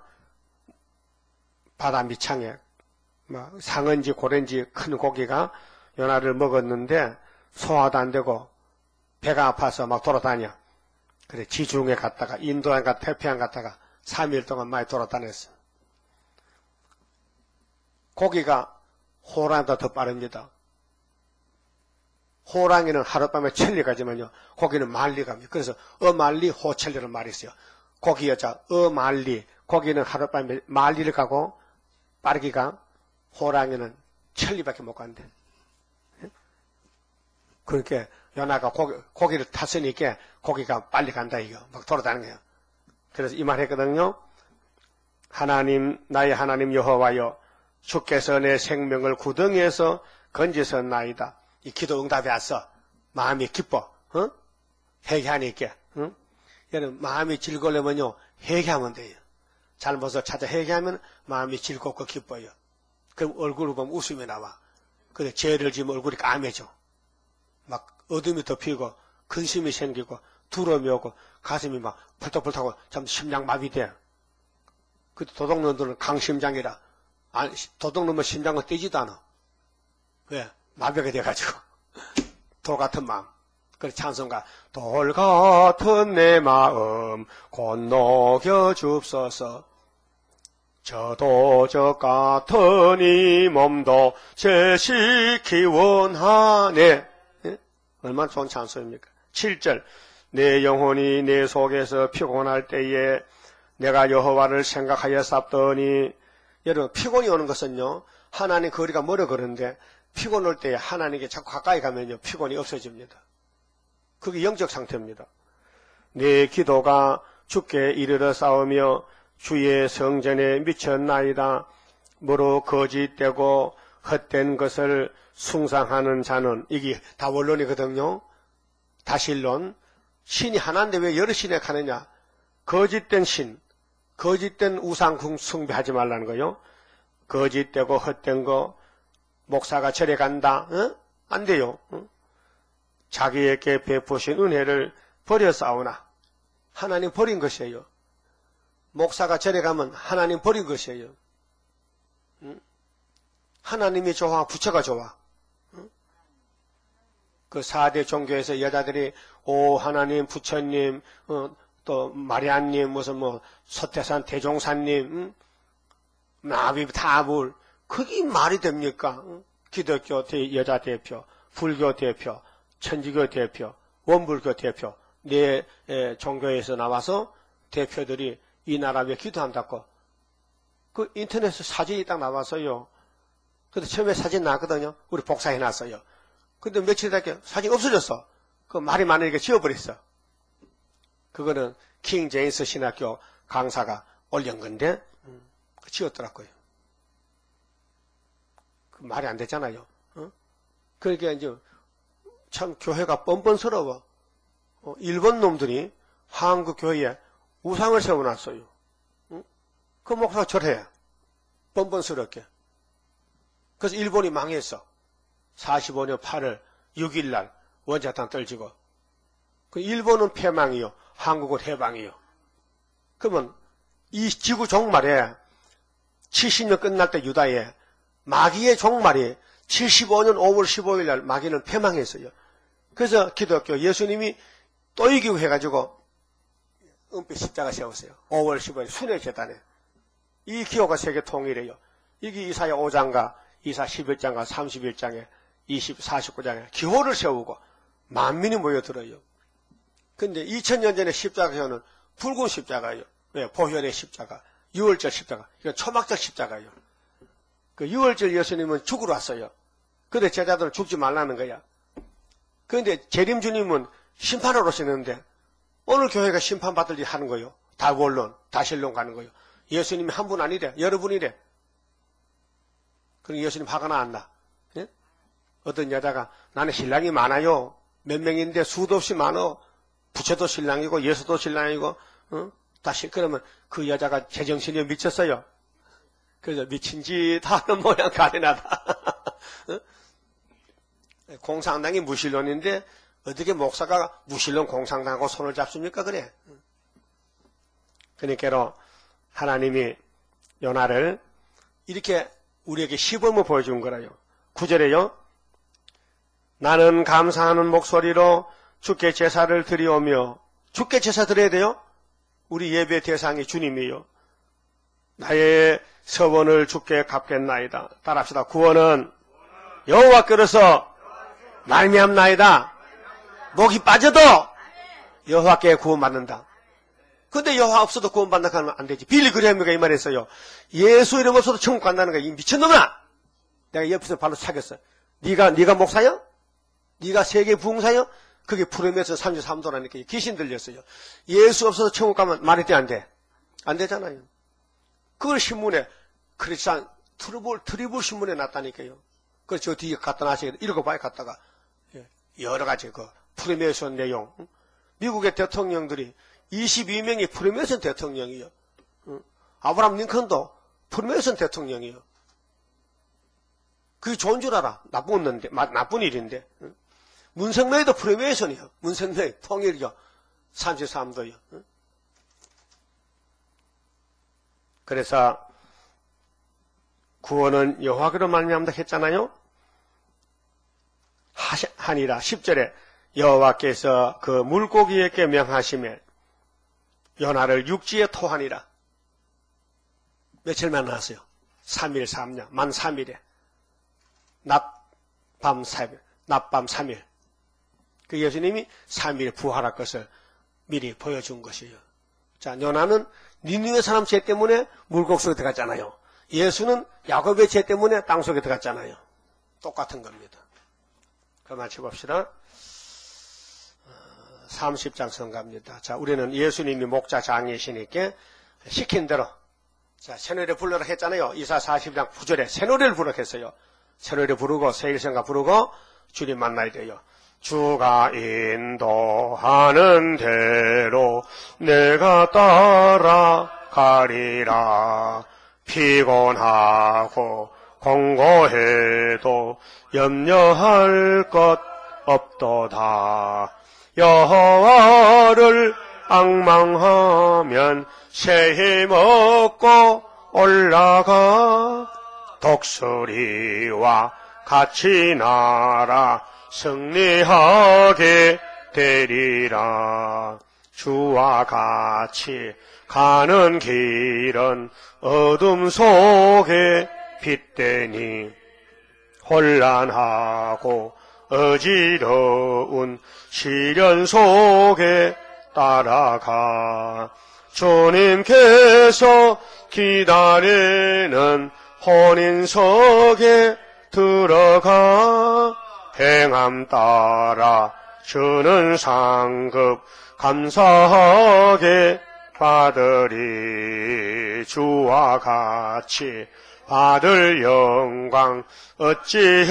바다 밑창에 뭐 상어인지 고래인지 큰 고기가 요나를 먹었는데 소화도 안 되고 배가 아파서 막 돌아다녀. 그래 지중해 갔다가 인도양 갔다 태평양 갔다가 삼 일 동안 많이 돌아다녔어. 고기가 호랑이보다 더 빠릅니다. 호랑이는 하룻밤에 천리 가지만요. 고기는 만리 갑니다. 그래서 어만리 호천리라는 말이 있어요. 거기 여자 어말리, 거기는 하룻밤에 말리를 가고 빠르게 가. 호랑이는 천리밖에 못 간대. 그렇게 연하가 고기, 고기를 탔으니까 고기가 빨리 간다 이거 막 돌아다니는 거예요. 그래서 이 말 했거든요. 하나님, 나의 하나님 여호와여, 주께서 내 생명을 구덩이에서 건지셨나이다. 이 기도 응답이 왔어. 마음이 기뻐. 어? 회개하니까. 응? 얘는 마음이 즐거우려면요 회개하면 돼요. 잘못을 찾아 회개하면 마음이 즐겁고 기뻐요. 그럼 얼굴을 보면 웃음이 나와. 근데 죄를 지으면 얼굴이 까매져. 막 어둠이 덮이고 근심이 생기고 두려움이 오고 가슴이 막 펄떡펄떡하고 참 심장마비돼. 그 도둑놈들은 강심장이라. 도둑 넣으면 심장은 뛰지도 않아. 왜? 마비가 돼가지고. 돌 같은 마음. 그래서 찬송가 돌 같은 내 마음 건너겨 줍소서. 저도 저 같은 이 몸도 제시키 원하네. 예? 얼마나 좋은 찬송입니까? 칠 절 내 영혼이 내 속에서 피곤할 때에 내가 여호와를 생각하여 삽더니. 여러분 피곤이 오는 것은요 하나님 거리가 멀어 그러는데 피곤 올 때 하나님께 자꾸 가까이 가면요 피곤이 없어집니다. 그게 영적 상태입니다. 내 기도가 주께 이르러 싸우며 주의 성전에 미쳤나이다. 무릇 거짓되고 헛된 것을 숭상하는 자는, 이게 다 원론이거든요. 다실론. 신이 하나인데 왜 여러 신에 가느냐. 거짓된 신, 거짓된 우상 숭배하지 말라는 거요. 거짓되고 헛된 거, 목사가 절에 간다. 어? 안 돼요. 어? 자기에게 베푸신 은혜를 버려 싸우나. 하나님 버린 것이에요. 목사가 절에 가면 하나님 버린 것이에요. 응? 하나님이 좋아, 부처가 좋아. 응? 그 사 대 종교에서 여자들이 오 하나님, 부처님, 어, 또 마리아님, 무슨 뭐 서태산 대종사님, 응? 나비 타불, 그게 말이 됩니까? 응? 기독교 대, 여자 대표, 불교 대표, 천주교 대표, 원불교 대표, 네 에, 종교에서 나와서 대표들이 이 나라 왜 기도한다고. 그 인터넷에 사진이 딱 나와서요. 근데 처음에 사진 나왔거든요. 우리 복사해놨어요. 근데 며칠 뒤에 사진 없어졌어. 그 말이 많으니까 지워버렸어. 그거는 킹 제임스 신학교 강사가 올린 건데, 음, 지웠더라고요. 그 말이 안 됐잖아요. 어? 그러니까 이제 참 교회가 뻔뻔스러워. 어, 일본 놈들이 한국 교회에 우상을 세워놨어요. 응? 그 목사가 절해. 뻔뻔스럽게. 그래서 일본이 망했어. 사십오 년 팔월 육 일 날 원자탄 떨어지고. 그 일본은 패망이요. 한국은 해방이요. 그러면 이 지구 종말에 칠십 년 끝날 때 유다에 마귀의 종말이 칠십오 년 오월 십오일 날 마귀는 패망했어요. 그래서 기독교 예수님이 또 이기고 해가지고 은빛 십자가 세웠어요. 오월 십오일 순회 재단에. 이 기호가 세계 통일이에요. 이게 이사야 오 장과 이사 십일 장과 삼십일 장에 이십, 사십구 장에 기호를 세우고 만민이 모여들어요. 근데 이천 년 전에 십자가는 붉은 십자가예요. 왜? 보혈의 십자가, 유월절 십자가. 이거 초막절 십자가예요. 그 유월절 예수님은 죽으러 왔어요. 근데 제자들은 죽지 말라는 거야. 그런데 재림주님은 심판하러 오시는데 오늘 교회가 심판받을 일 하는 거예요. 다 원론, 다 신론 가는 거예요. 예수님이 한 분 아니래. 여러분이래. 그럼 예수님 화가 나왔나? 예? 어떤 여자가 나는 신랑이 많아요. 몇 명인데 수도 없이 많어. 부처도 신랑이고 예수도 신랑이고 어? 다시 그러면 그 여자가 제정신이 미쳤어요. 그래서 미친 짓 하는 모양 가련하다. 어? 공산당이 무신론인데 어떻게 목사가 무신론 공산당하고 손을 잡습니까? 그래. 그러니까 하나님이 요나를 이렇게 우리에게 시범을 보여준 거라요. 구 절에요. 나는 감사하는 목소리로 주께 제사를 드리오며. 주께 제사 드려야 돼요? 우리 예배 대상이 주님이요. 나의 서원을 주께 갚겠나이다. 따라합시다. 구원은 여호와께로서 말미암나이다. 목이 빠져도 여호와께 구원받는다. 근데 여호와 없어도 구원받는다 하면 안 되지. 빌리 그레이엄가 이 말했어요. 예수 이름 없어도 천국 간다는 거야. 이 미친놈아! 내가 옆에서 발로 차겠어. 네가 네가 목사야? 네가 세계 부흥사야? 그게 푸르메서 삼십삼 도라니까 귀신 들렸어요. 예수 없어서 천국 가면 말이 돼, 안 돼? 안 되잖아요. 그걸 신문에 크리스찬 트리블 트리블 신문에 났다니까요. 그 저 뒤에 갖다 놔시게 읽어봐야 갔다가 여러 가지 그 푸르메선 내용. 미국의 대통령들이 이십이 명이 푸르메선 대통령이요. 아브라함 링컨도 푸르메선 대통령이요. 그게 좋은 줄 알아. 나쁜 건데, 나쁜 일인데. 문성매도 프리메이션이요. 문성매 통일이요. 삼십삼 도요. 그래서 구원은 여호와께로 말미암다 했잖아요. 하니라 십 절에 여호와께서 그 물고기에게 명하시매 연하를 육지에 토하니라. 며칠 만났어요? 삼 일 삼 년 만 삼 일에 낮 밤 삼 일 낮밤 삼 일. 그 예수님이 삼 일 부활할 것을 미리 보여준 것이에요. 자, 요나는 니느웨 사람 죄 때문에 물고기 속에 들어갔잖아요. 예수는 야곱의 죄 때문에 땅 속에 들어갔잖아요. 똑같은 겁니다. 그럼 마치 봅시다. 삼십 장 성가입니다. 자, 우리는 예수님이 목자 장이시니까 시킨 대로 자, 새노래 불러라 했잖아요. 이사 사십 장 구 절에 새노래를 부르라 했어요. 새노래 부르고 세일성가 부르고 주님 만나야 돼요. 주가 인도하는 대로 내가 따라가리라. 피곤하고 공고해도 염려할 것 없도다. 여호와를 앙망하면 새 힘 얻고 올라가. 독수리와 같이 날아 승리하게 되리라. 주와 같이 가는 길은 어둠 속에 빛되니 혼란하고 어지러운 시련 속에 따라가. 주님께서 기다리는 혼인석에 들어가. 행함 따라 주는 상급 감사하게 받으리. 주와 같이 받을 영광 어찌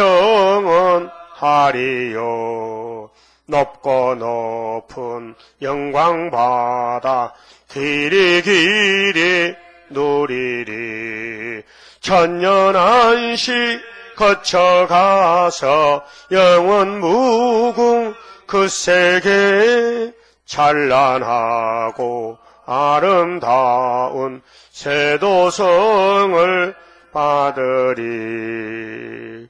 영원하리요. 높고 높은 영광 받아 길이 길이 누리리. 천년 안식 거쳐가서 영원 무궁 그 세계 찬란하고 아름다운 세도성을 받으리.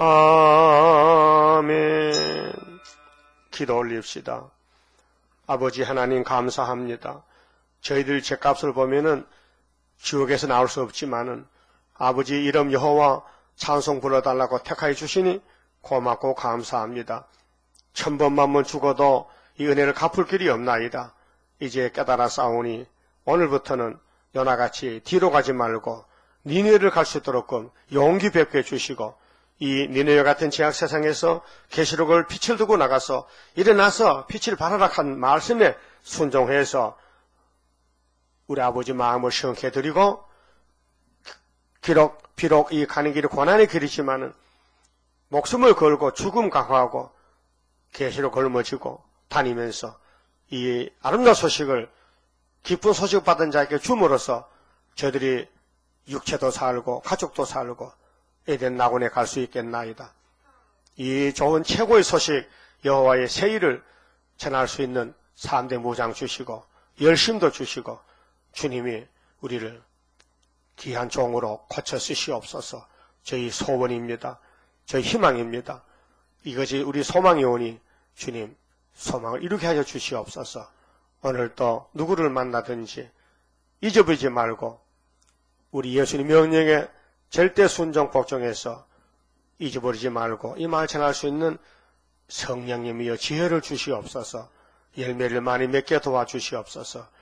아멘. 기도 올립시다. 아버지 하나님 감사합니다. 저희들 죄값을 보면은 지옥에서 나올 수 없지만은 아버지 이름 여호와 찬송 불러달라고 택하여 주시니 고맙고 감사합니다. 천번만번 죽어도 이 은혜를 갚을 길이 없나이다. 이제 깨달아 싸우니 오늘부터는 요나같이 뒤로 가지 말고 니느웨를 갈 수 있도록 용기 베풀어 주시고 이 니느웨 같은 죄악 세상에서 계시록을 빛을 두고 나가서 일어나서 빛을 발하라 한 말씀에 순종해서 우리 아버지 마음을 시원케 해드리고 비록, 비록 이 가는 길이 고난의 길이지만은 목숨을 걸고 죽음 각오하고 계시록 걸머지고 다니면서 이 아름다운 소식을 기쁜 소식 받은 자에게 줌으로써 저들이 육체도 살고 가족도 살고 에덴 낙원에 갈 수 있겠나이다. 이 좋은 최고의 소식 여호와의 세일을 전할 수 있는 삼대 무장 주시고 열심도 주시고 주님이 우리를 귀한 종으로 고쳐 쓰시옵소서. 저희 소원입니다. 저희 희망입니다. 이것이 우리 소망이 오니 주님 소망을 이루게 하여 주시옵소서. 오늘도 누구를 만나든지 잊어버리지 말고 우리 예수님 명령에 절대 순종 복종해서 잊어버리지 말고 이 말 전할 수 있는 성령님이여 지혜를 주시옵소서. 열매를 많이 맺게 도와주시옵소서.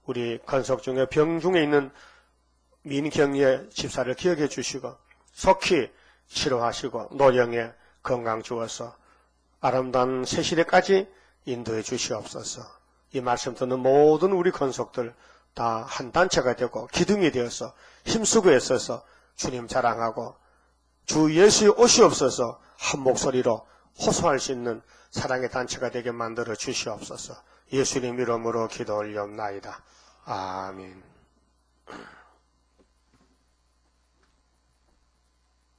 우리 건석 중에 병 중에 있는 민경예 집사를 기억해 주시고 속히 치료하시고 노령에 건강 주어서 아름다운 새 시대까지 인도해 주시옵소서. 이 말씀 듣는 모든 우리 건석들 다 한 단체가 되고 기둥이 되어서 힘쓰고 애써서 주님 자랑하고 주 예수의 오시옵소서 한 목소리로 호소할 수 있는 사랑의 단체가 되게 만들어 주시옵소서. 예수님 이름으로 기도 올리옵나이다. 아멘.